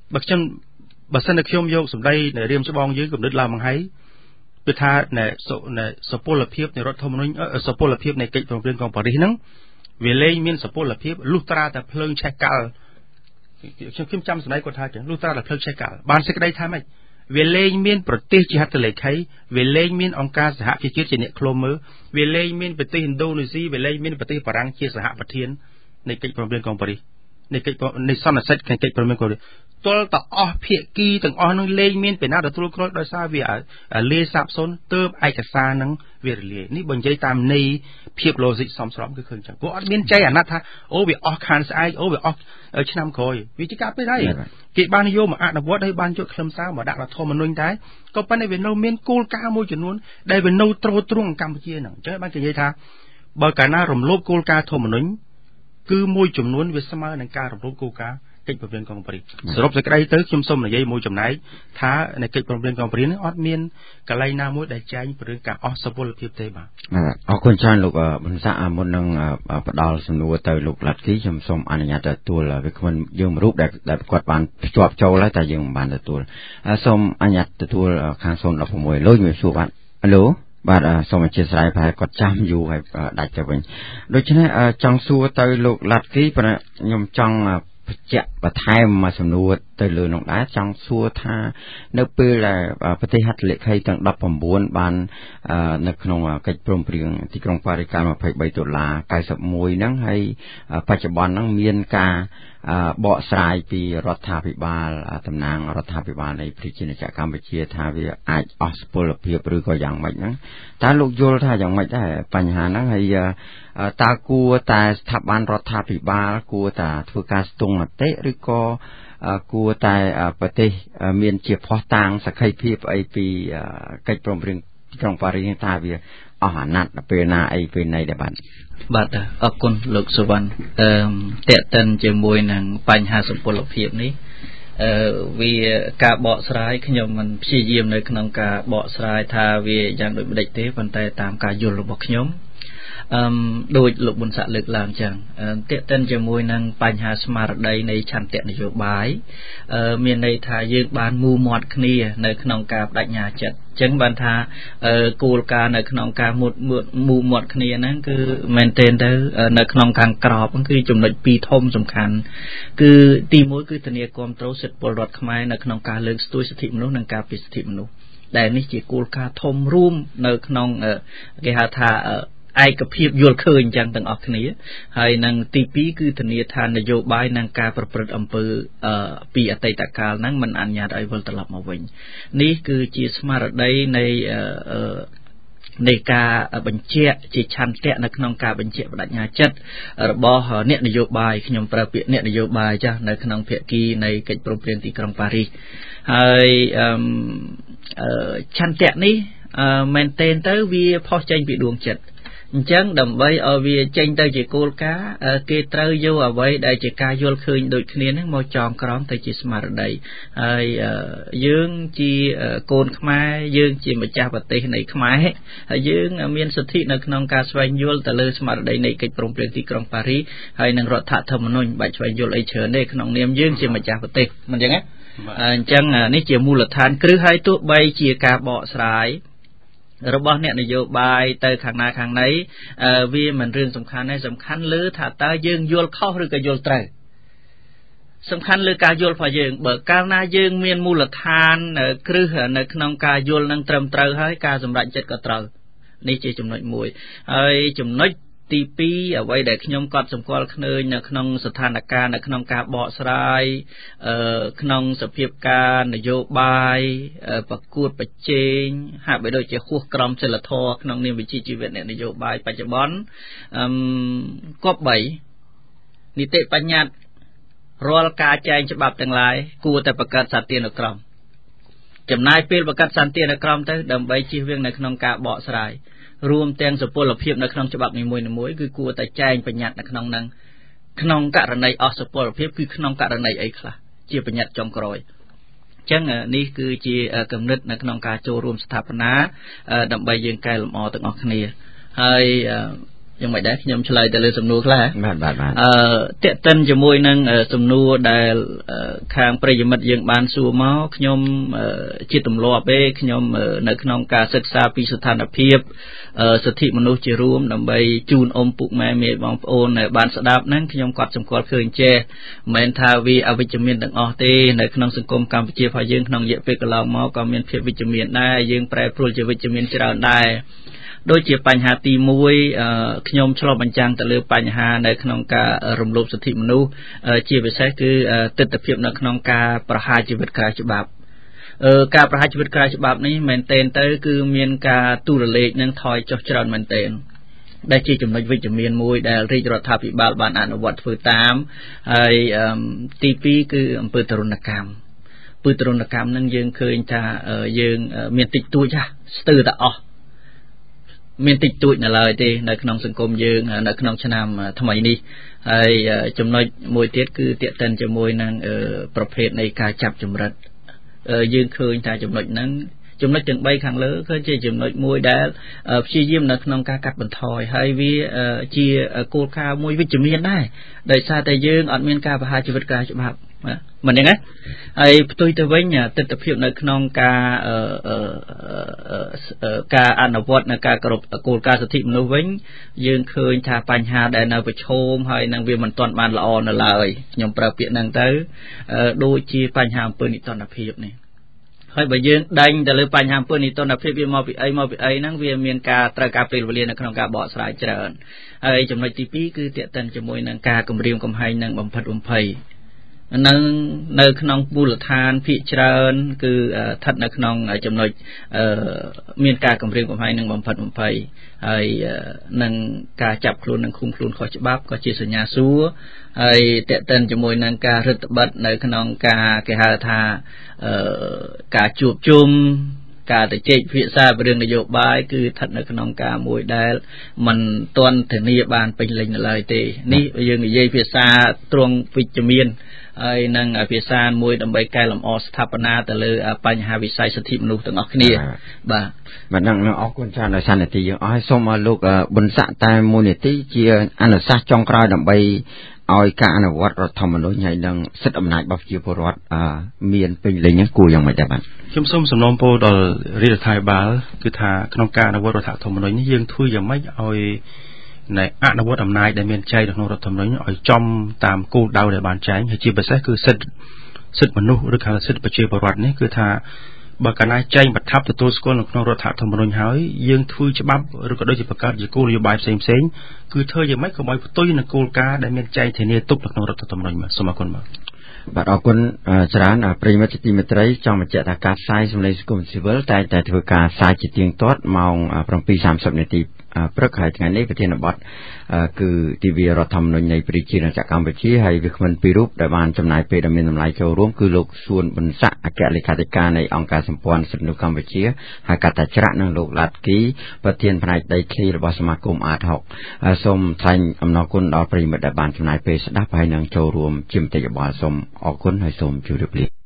បើខ្ញុំបើសិនតែខ្ញុំយកសម្ដីនៃរៀមច្បងយើងកំណត់ឡើងមកហើយគឺថានៃសុពលភាពនៃរដ្ឋធម្មនុញ្ញសុពលភាពនៃកិច្ចព្រមព្រៀងក្រុងប៉ារីសហ្នឹងវាលែងមានសុពលភាពលុះត្រាតែភ្លើងឆេះកាល់ខ្ញុំខ្ញុំចាំសម្ដីគាត់ថាចឹងលុះត្រាតែភ្លើងឆេះកាល់បានសេចក្តីថាម៉េចវាលែងមានប្រទេសជាហត្ថលេខីវាលែងមានអង្គការសហជីវជាតិជាអ្នកឃ្លាំមើលវាលែងមានប្រទេសឥណ្ឌូនេស៊ីវាលែងមានប្រទេសបារាំងជាសហប្រធាននៃកិច្ចព្រមព្រៀងក្រុងប៉ារីសនៃកិច្ចនៃសន្និសីទនៃកិច្ចព្រមព្រៀងក្រុងប៉ារីសទល់តអស់ភាគីទាំងអស់នឹងលែងមានពេលណាទទួលខុសដោយសារវាលាយសាបសូន្យទើបឯកសារនឹងវារលាយនេះបើនិយាយតាមន័យភាព logic សមស្របគឺឃើញចឹងគាត់អត់មានចៃអាណត្តិថាអូវាអស់ខានស្អែកអូវាអស់ឆ្នាំក្រោយវាជាការពិតហើយគេបានយកមកអនុវត្តហើយបានយកខ្លឹមសារមកដាក់រដ្ឋធម្មនុញ្ញដែរក៏ប៉ុន្តែវានៅមានគោលការណ៍មួយចំនួនដែលវានៅត្រួតត្រងកម្ពុជាហ្នឹងអញ្ចឹងបានគេនិយាយថាបើកាលណារំលោភគោលការណ៍ធម្មនុញ្ញគឺមួយចំនួនវាស្មើនឹងការរំលោភគោលការណ៍កិច្ចព្រមព្រៀងក្រុងប៉ារីសសរុបសេចក្តីទៅខ្ញុំសូមនិយាយមួយចំណែកថាในកិច្ចព្រមព្រៀងក្រុងប៉ារីសនេះអត់មានកន្លែងណាមួយដែលចែងពីរឿងការអស់សុពលភាពទេបាទអរគុណច្រើនលោកបណ្ឌសាមុននឹងផ្ដល់សំណួរទៅលោកឡាត់គីខ្ញុំសូមអនុញ្ញាតទទួលវាគ្មិនយើងរូបដែលគាត់បានភ្ជាប់ចូលហើយតែយើងមិនបានទទួលសូមអនុញ្ញាតទទួលខាងศูนย์ หนึ่ง หกលោកជំរាបសួរបាទហៅឡូបាទសូមអធិស្ឋានប្រហែលគាត់ចាំយូរហើយដាច់ទៅវិញដូច្នេះចង់សួរទៅលោកឡាត់គីប៉ុន្តែខ្ញុំចង់បញ្ជាក់បន្ថែមមួយសំណួរទៅលើនោះដែរចង់សួរថានៅពេលដែលប្រទេសហត្ថលេខីទាំងដប់ប្រាំបួនបាននៅក្នុងកិច្ចព្រមព្រៀងទីក្រុងប៉ារីសកាលยี่สิบสามដុល្លារเก้าสิบเอ็ดហ្នឹងហើយបច្ចុប្បន្នហ្នឹងមានការបកស្រាយពីរដ្ឋាភិបាលតំណាងរដ្ឋាភិបាលនៃប្រជាជាតិកម្ពុជាថាវាអាចអស់សុពលភាពឬក៏យ៉ាងម៉េចហ្នឹងតើលោកយល់ថាយ៉ាងម៉េចដែរបញ្ហាហ្នឹងហើយតើគួរតែស្ថាប័នរដ្ឋាភិបាលគួរតែធ្វើការស្ទង់មតិឬក៏គួរតែប្រទេសមានជាភ័ស្តុតាងសក្ខីភាពអីពីកិច្ចព្រមព្រៀងទីក្រុងប៉ារីសថាវាអស់អាណត្តិពេលណាអីពេលណីដែរបាទបាទអរគុណលោកសុវណ្ណអឺតេតិនជាមួយនឹងបញ្ហាសុពលភាពនេះអឺវាការបកស្រាយខ្ញុំមិនព្យាយាមនៅក្នុងការបកស្រាយថាវាយ៉ាងដូចម្ដេចទេប៉ុន្តែតាមការយល់របស់ខ្ញុំអឺដោយលោកប៊ុនសាក់លើកឡើងចឹងតេតិនជាមួយនឹងបញ្ហាស្មារតីនៃឆន្ទៈនយោបាយអឺមានន័យថាយើងបានមូមាត់គ្នានៅក្នុងការបដិញ្ញាចិត្តចឹងបានថាគោលការណ៍នៅក្នុងការមុតមូមាត់គ្នាហ្នឹងគឺមែនទែនទៅនៅក្នុងខាងក្របគឺចំណុចពីរធំសំខាន់គឺទីមួយគឺធានាគាំទ្រសិទ្ធិពលរដ្ឋខ្មែរនៅក្នុងការលើកស្ទួយសិទ្ធិមនុស្សនិងការពារសិទ្ធិមនុស្សដែលនេះជាគោលការណ៍ធំរួមនៅក្នុងគេហៅថាឯកភាពយល់ឃើញចឹងទាំងអស់គ្នាហើយនឹងទីពីរគឺធានាថានយោបាយនិងការប្រព្រឹត្តអំពើពីអតីតកាលហ្នឹងមិនអនុញ្ញាតឲ្យវិលត្រឡប់មកវិញនេះគឺជាស្មារតីនៃនៃការបញ្ជាក់ជាឆន្ទៈនៅក្នុងការបញ្ជាក់បដិញ្ញាចិត្តរបស់អ្នកនយោបាយខ្ញុំប្រើពាក្យអ្នកនយោបាយចាស់នៅក្នុងភាគីនៃកិច្ចព្រមព្រៀងទីក្រុងប៉ារីសហើយឆន្ទៈនេះមែនទែនទៅវាផុសចេញពីដួងចិត្តអញ្ចឹងដើម្បីឲ្យវាចេញទៅជាគោលការណ៍គេត្រូវយកអ្វីដែលជាការយល់ឃើញដូចគ្នាហ្នឹងមកចងក្រងទៅជាស្មារតីហើយយើងជាកូនខ្មែរយើងជាម្ចាស់ប្រទេសនៃខ្មែរហើយយើងមានសិទ្ធិនៅក្នុងការស្វែងយល់ទៅលើស្មារតីនៃកិច្ចព្រមព្រៀងទីក្រុងប៉ារីសហើយនឹងរដ្ឋធម្មនុញ្ញបាច់ស្វែងយល់អីច្រើនទេក្នុងនាមយើងជាម្ចាស់ប្រទេសមិនអញ្ចឹងទេអញ្ចឹងនេះជាមូលដ្ឋានគ្រឹះហើយទោះបីជាការបកស្រាយរបស់អ្នកនយោបាយទៅខាងណាខាងណីវាមិនរឿងសំខាន់ទេសំខាន់លើថាតើយើងយល់ខុសឬក៏យល់ត្រូវសំខាន់លើការយល់របស់យើងបើកាលណាយើងមានមូលដ្ឋានគ្រឹះនៅក្នុងការយល់នឹងត្រឹមត្រូវហើយការសម្រេចចិត្តក៏ត្រូវនេះជាចំណុចមួយហើយចំណុចទីពីរអ្វីដែលខ្ញុំកត់សម្គាល់ឃើញនៅក្នុងស្ថានភាពនៅក្នុងការបកស្រាយក្នុងសភាពការនយោបាយប្រកួតប្រជែងហាក់បីដូចជាហួសក្រមសីលធម៌ក្នុងនាមវិជ្ជាជីវៈអ្នកនយោបាយបច្ចុប្បន្នគប្បីនីតិបញ្ញត្តិរាល់ការចែងច្បាប់ទាំងឡាយគួរតែបង្កើតសន្តិនុក្រមចំណាយពេលបង្កើតសន្តិនុក្រមទៅដើម្បីជៀសវាងនៅក្នុងការបកស្រាយរួមទាំងសុពលភាពនៅក្នុងច្បាប់នីមួយៗគឺគួរតែចែងបញ្ញត្តិនៅក្នុងនឹងក្នុងករណីអស់សុពលភាពគឺក្នុងករណីអីខ្លះជាបញ្ញត្តិចុងក្រោយអញ្ចឹងនេះគឺជាគំនិតនៅក្នុងការចូលរួមស្ថាបនាដើម្បីយើងកែលម្អទាំងអស់គ្នាហើយយ៉ាងម៉េចដែរខ្ញុំឆ្លើយទៅលើសំណួរខ្លះបាទបាទបាទអឺតេតិនជាមួយនឹងសំណួរដែលខាងប្រិយមិត្តយើងបានសួរមកខ្ញុំជាទម្លាប់ទេខ្ញុំនៅក្នុងការសិក្សាពីស្ថានភាពសិទ្ធិមនុស្សជារួមដើម្បីជូនអមពុកម៉ែមេបងប្អូនដែលបានស្ដាប់ហ្នឹងខ្ញុំគាត់សម្គាល់ឃើញចេះមិនមែនថាវាអវិជ្ជមានទាំងអស់ទេនៅក្នុងសង្គមកម្ពុជារបស់យើងក្នុងរយៈពេលកន្លងមកក៏មានភាពវិជ្ជមានដែរយើងប្រែប្រួលជាវិជ្ជមានច្រើនដែរដូចជាបញ្ហាទីមួយខ្ញុំឆ្លុះបញ្ចាំងទៅលើបញ្ហានៅក្នុងការរំលោភសិទ្ធិមនុស្សជាពិសេសគឺទស្សនវិជ្ជានៅក្នុងការប្រហារជីវិតក្រៅច្បាប់ការប្រហារជីវិតក្រៅច្បាប់នេះមែនទែនទៅគឺមានការទូរលេខនឹងថយចុះច្រើនមែនទែនដែលជាចំណុចវិជ្ជមានមួយដែលរាជរដ្ឋាភិបាលបានអនុវត្តធ្វើតាមហើយទីពីរគឺអំពើទរណកម្មអំពើទរណកម្មនឹងយើងឃើញថាយើងមានតិចតួចស្ទើរតែអស់មានតិចតួចនៅឡើយទេនៅក្នុងសង្គមយើងនៅក្នុងឆ្នាំថ្មីនេះហើយចំណុចមួយទៀតគឺទាក់ទិនជាមួយនឹងប្រភេទនៃការចាប់ចម្រិតយើងឃើញថាចំណុចហ្នឹងចំណុចទាំងបីខាងលើគឺជាចំណុចមួយដែលព្យាយាមនៅក្នុងការកាត់បន្ថយហើយវាជាគោលការណ៍មួយវិជ្ជមានដែរដោយសារតែយើងអត់មានការប្រហារជីវិតក្រៅច្បាប់មិនហ្នឹងណាហើយផ្ទុយទៅវិញទស្សនវិជ្ជានៅក្នុងការការអនុវត្តនៅការគោរពគោលការណ៍សិទ្ធិមនុស្សវិញយើងឃើញថាបញ្ហាដែលនៅប្រឈមហើយនឹងវាមិនទាន់បានល្អនៅឡើយខ្ញុំប្រើពាក្យហ្នឹងទៅដូចជាបញ្ហាអំពើនិទានភាពនេះហើយបើយើងដេញទៅលើបញ្ហាអំពើនិទានភាពវាមកពីអីមកពីអីហ្នឹងវាមានការត្រូវការពេលវេលានៅក្នុងការបកស្រាយច្រើនហើយចំណុចទីពីរគឺទាក់ទិនជាមួយនឹងការគម្រាមកំហែងនិងបំផិតបំភ័យនៅនៅក្នុងមូលដ្ឋានភាគច្រើនគឺស្ថិតនៅក្នុងចំណុចមានការគម្រាមកំហែងនិងបំផិតបំភ័យហើយនឹងការចាប់ខ្លួននិងឃុំខ្លួនខុសច្បាប់ក៏ជាសញ្ញាសួរហើយតេតិនជាមួយនឹងការរឹតបន្តឹងនៅក្នុងការគេហៅថាការជួបជុំការទៅជែកពិភាក្សាពីរឿងនយោបាយគឺស្ថិតនៅក្នុងការមួយដែលមិនទាន់ធានាបានពេញលេញនៅឡើយទេនេះយើងនិយាយភាសាត្រង់វិជ្ជមានហើយនឹងភាសាមួយដើម្បីកែលម្អស្ថាបនាទៅលើបញ្ហាវិស័យសិទ្ធិមនុស្សទាំងអស់គ្នាបាទបាទនឹងអរគុណច្រើនដល់សានីតិយើងអស់ហើយសូមលោកប៊ុនស័ក្តិតែមួយនាទីជាអនុសាសន៍ចុងក្រោយដើម្បីឲ្យការអនុវត្តរដ្ឋធម្មនុញ្ញហើយនឹងសិទ្ធិអំណាចរបស់ប្រជាពលរដ្ឋមានពេញលេញហ្នឹងគួរយ៉ាងម៉េចដែរបាទខ្ញុំសូមសំណូមពរដល់រាជរដ្ឋាភិបាលគឺថាក្នុងការអនុវត្តរដ្ឋធម្មនុញ្ញនេះយើងធ្វើយ៉ាងម៉េចឲ្យនៃអនុវត្តអំណាចដែលមានចែងនៅក្នុងរដ្ឋធម្មនុញ្ញឲ្យចំតាមគោលដៅដែលបានចែងហើយជាពិសេសគឺសិទ្ធិសិទ្ធិមនុស្សឬក៏សិទ្ធិប្រជាពលរដ្ឋនេះគឺថាបើកាលណាចែងបឋមទទួលស្គាល់នៅក្នុងរដ្ឋធម្មនុញ្ញហើយយើងធ្វើច្បាប់ឬក៏ដូចជាបង្កើតជាគោលនយោបាយផ្សេងផ្សេងគឺធ្វើយ៉ាងម៉េចកុំឲ្យផ្ទុយនឹងគោលការណ៍ដែលមានចែងធានាទុកនៅក្នុងរដ្ឋធម្មនុញ្ញបាទសូមអរគុណបាទបាទអរគុណច្រើនប្រិយមិត្តជាទីមេត្រីចង់បញ្ជាក់ថាការផ្សាយសម្លេងសង្គមស៊ីវិលតែតែធ្វើការផ្សាយជាទៀងទាត់ម៉ោង bảy giờ ba mươi នាទីព្រឹកហើយថ្ងៃនេះប្រធានបទគឺទិវារដ្ឋធម្មនុញ្ញនៃប្រជាណាចក្រកម្ពុជាហើយវាគ្មិនពីររូបដែលបានចំណាយពេលដ៏មានតម្លៃចូលរួមគឺលោកសួនប៊ុនស័ក្តិអគ្គលេខាធិការនៃអង្គការសម្ព័ន្ធសិទ្ធិមនុស្សកម្ពុជាហើយកាត់តាច្រាក់និងលោកឡាត់គីប្រធានផ្នែកដីធ្លីរបស់សមាគមអាតហុកសូមថ្លែងអំណរគុណដល់ប្រិយមិត្តដែលបានចំណាយពេលស្ដាប់ហើយនឹងចូលរួមជាមតិយោបល់សូមអរគុណហើយសូមជម្រាបលា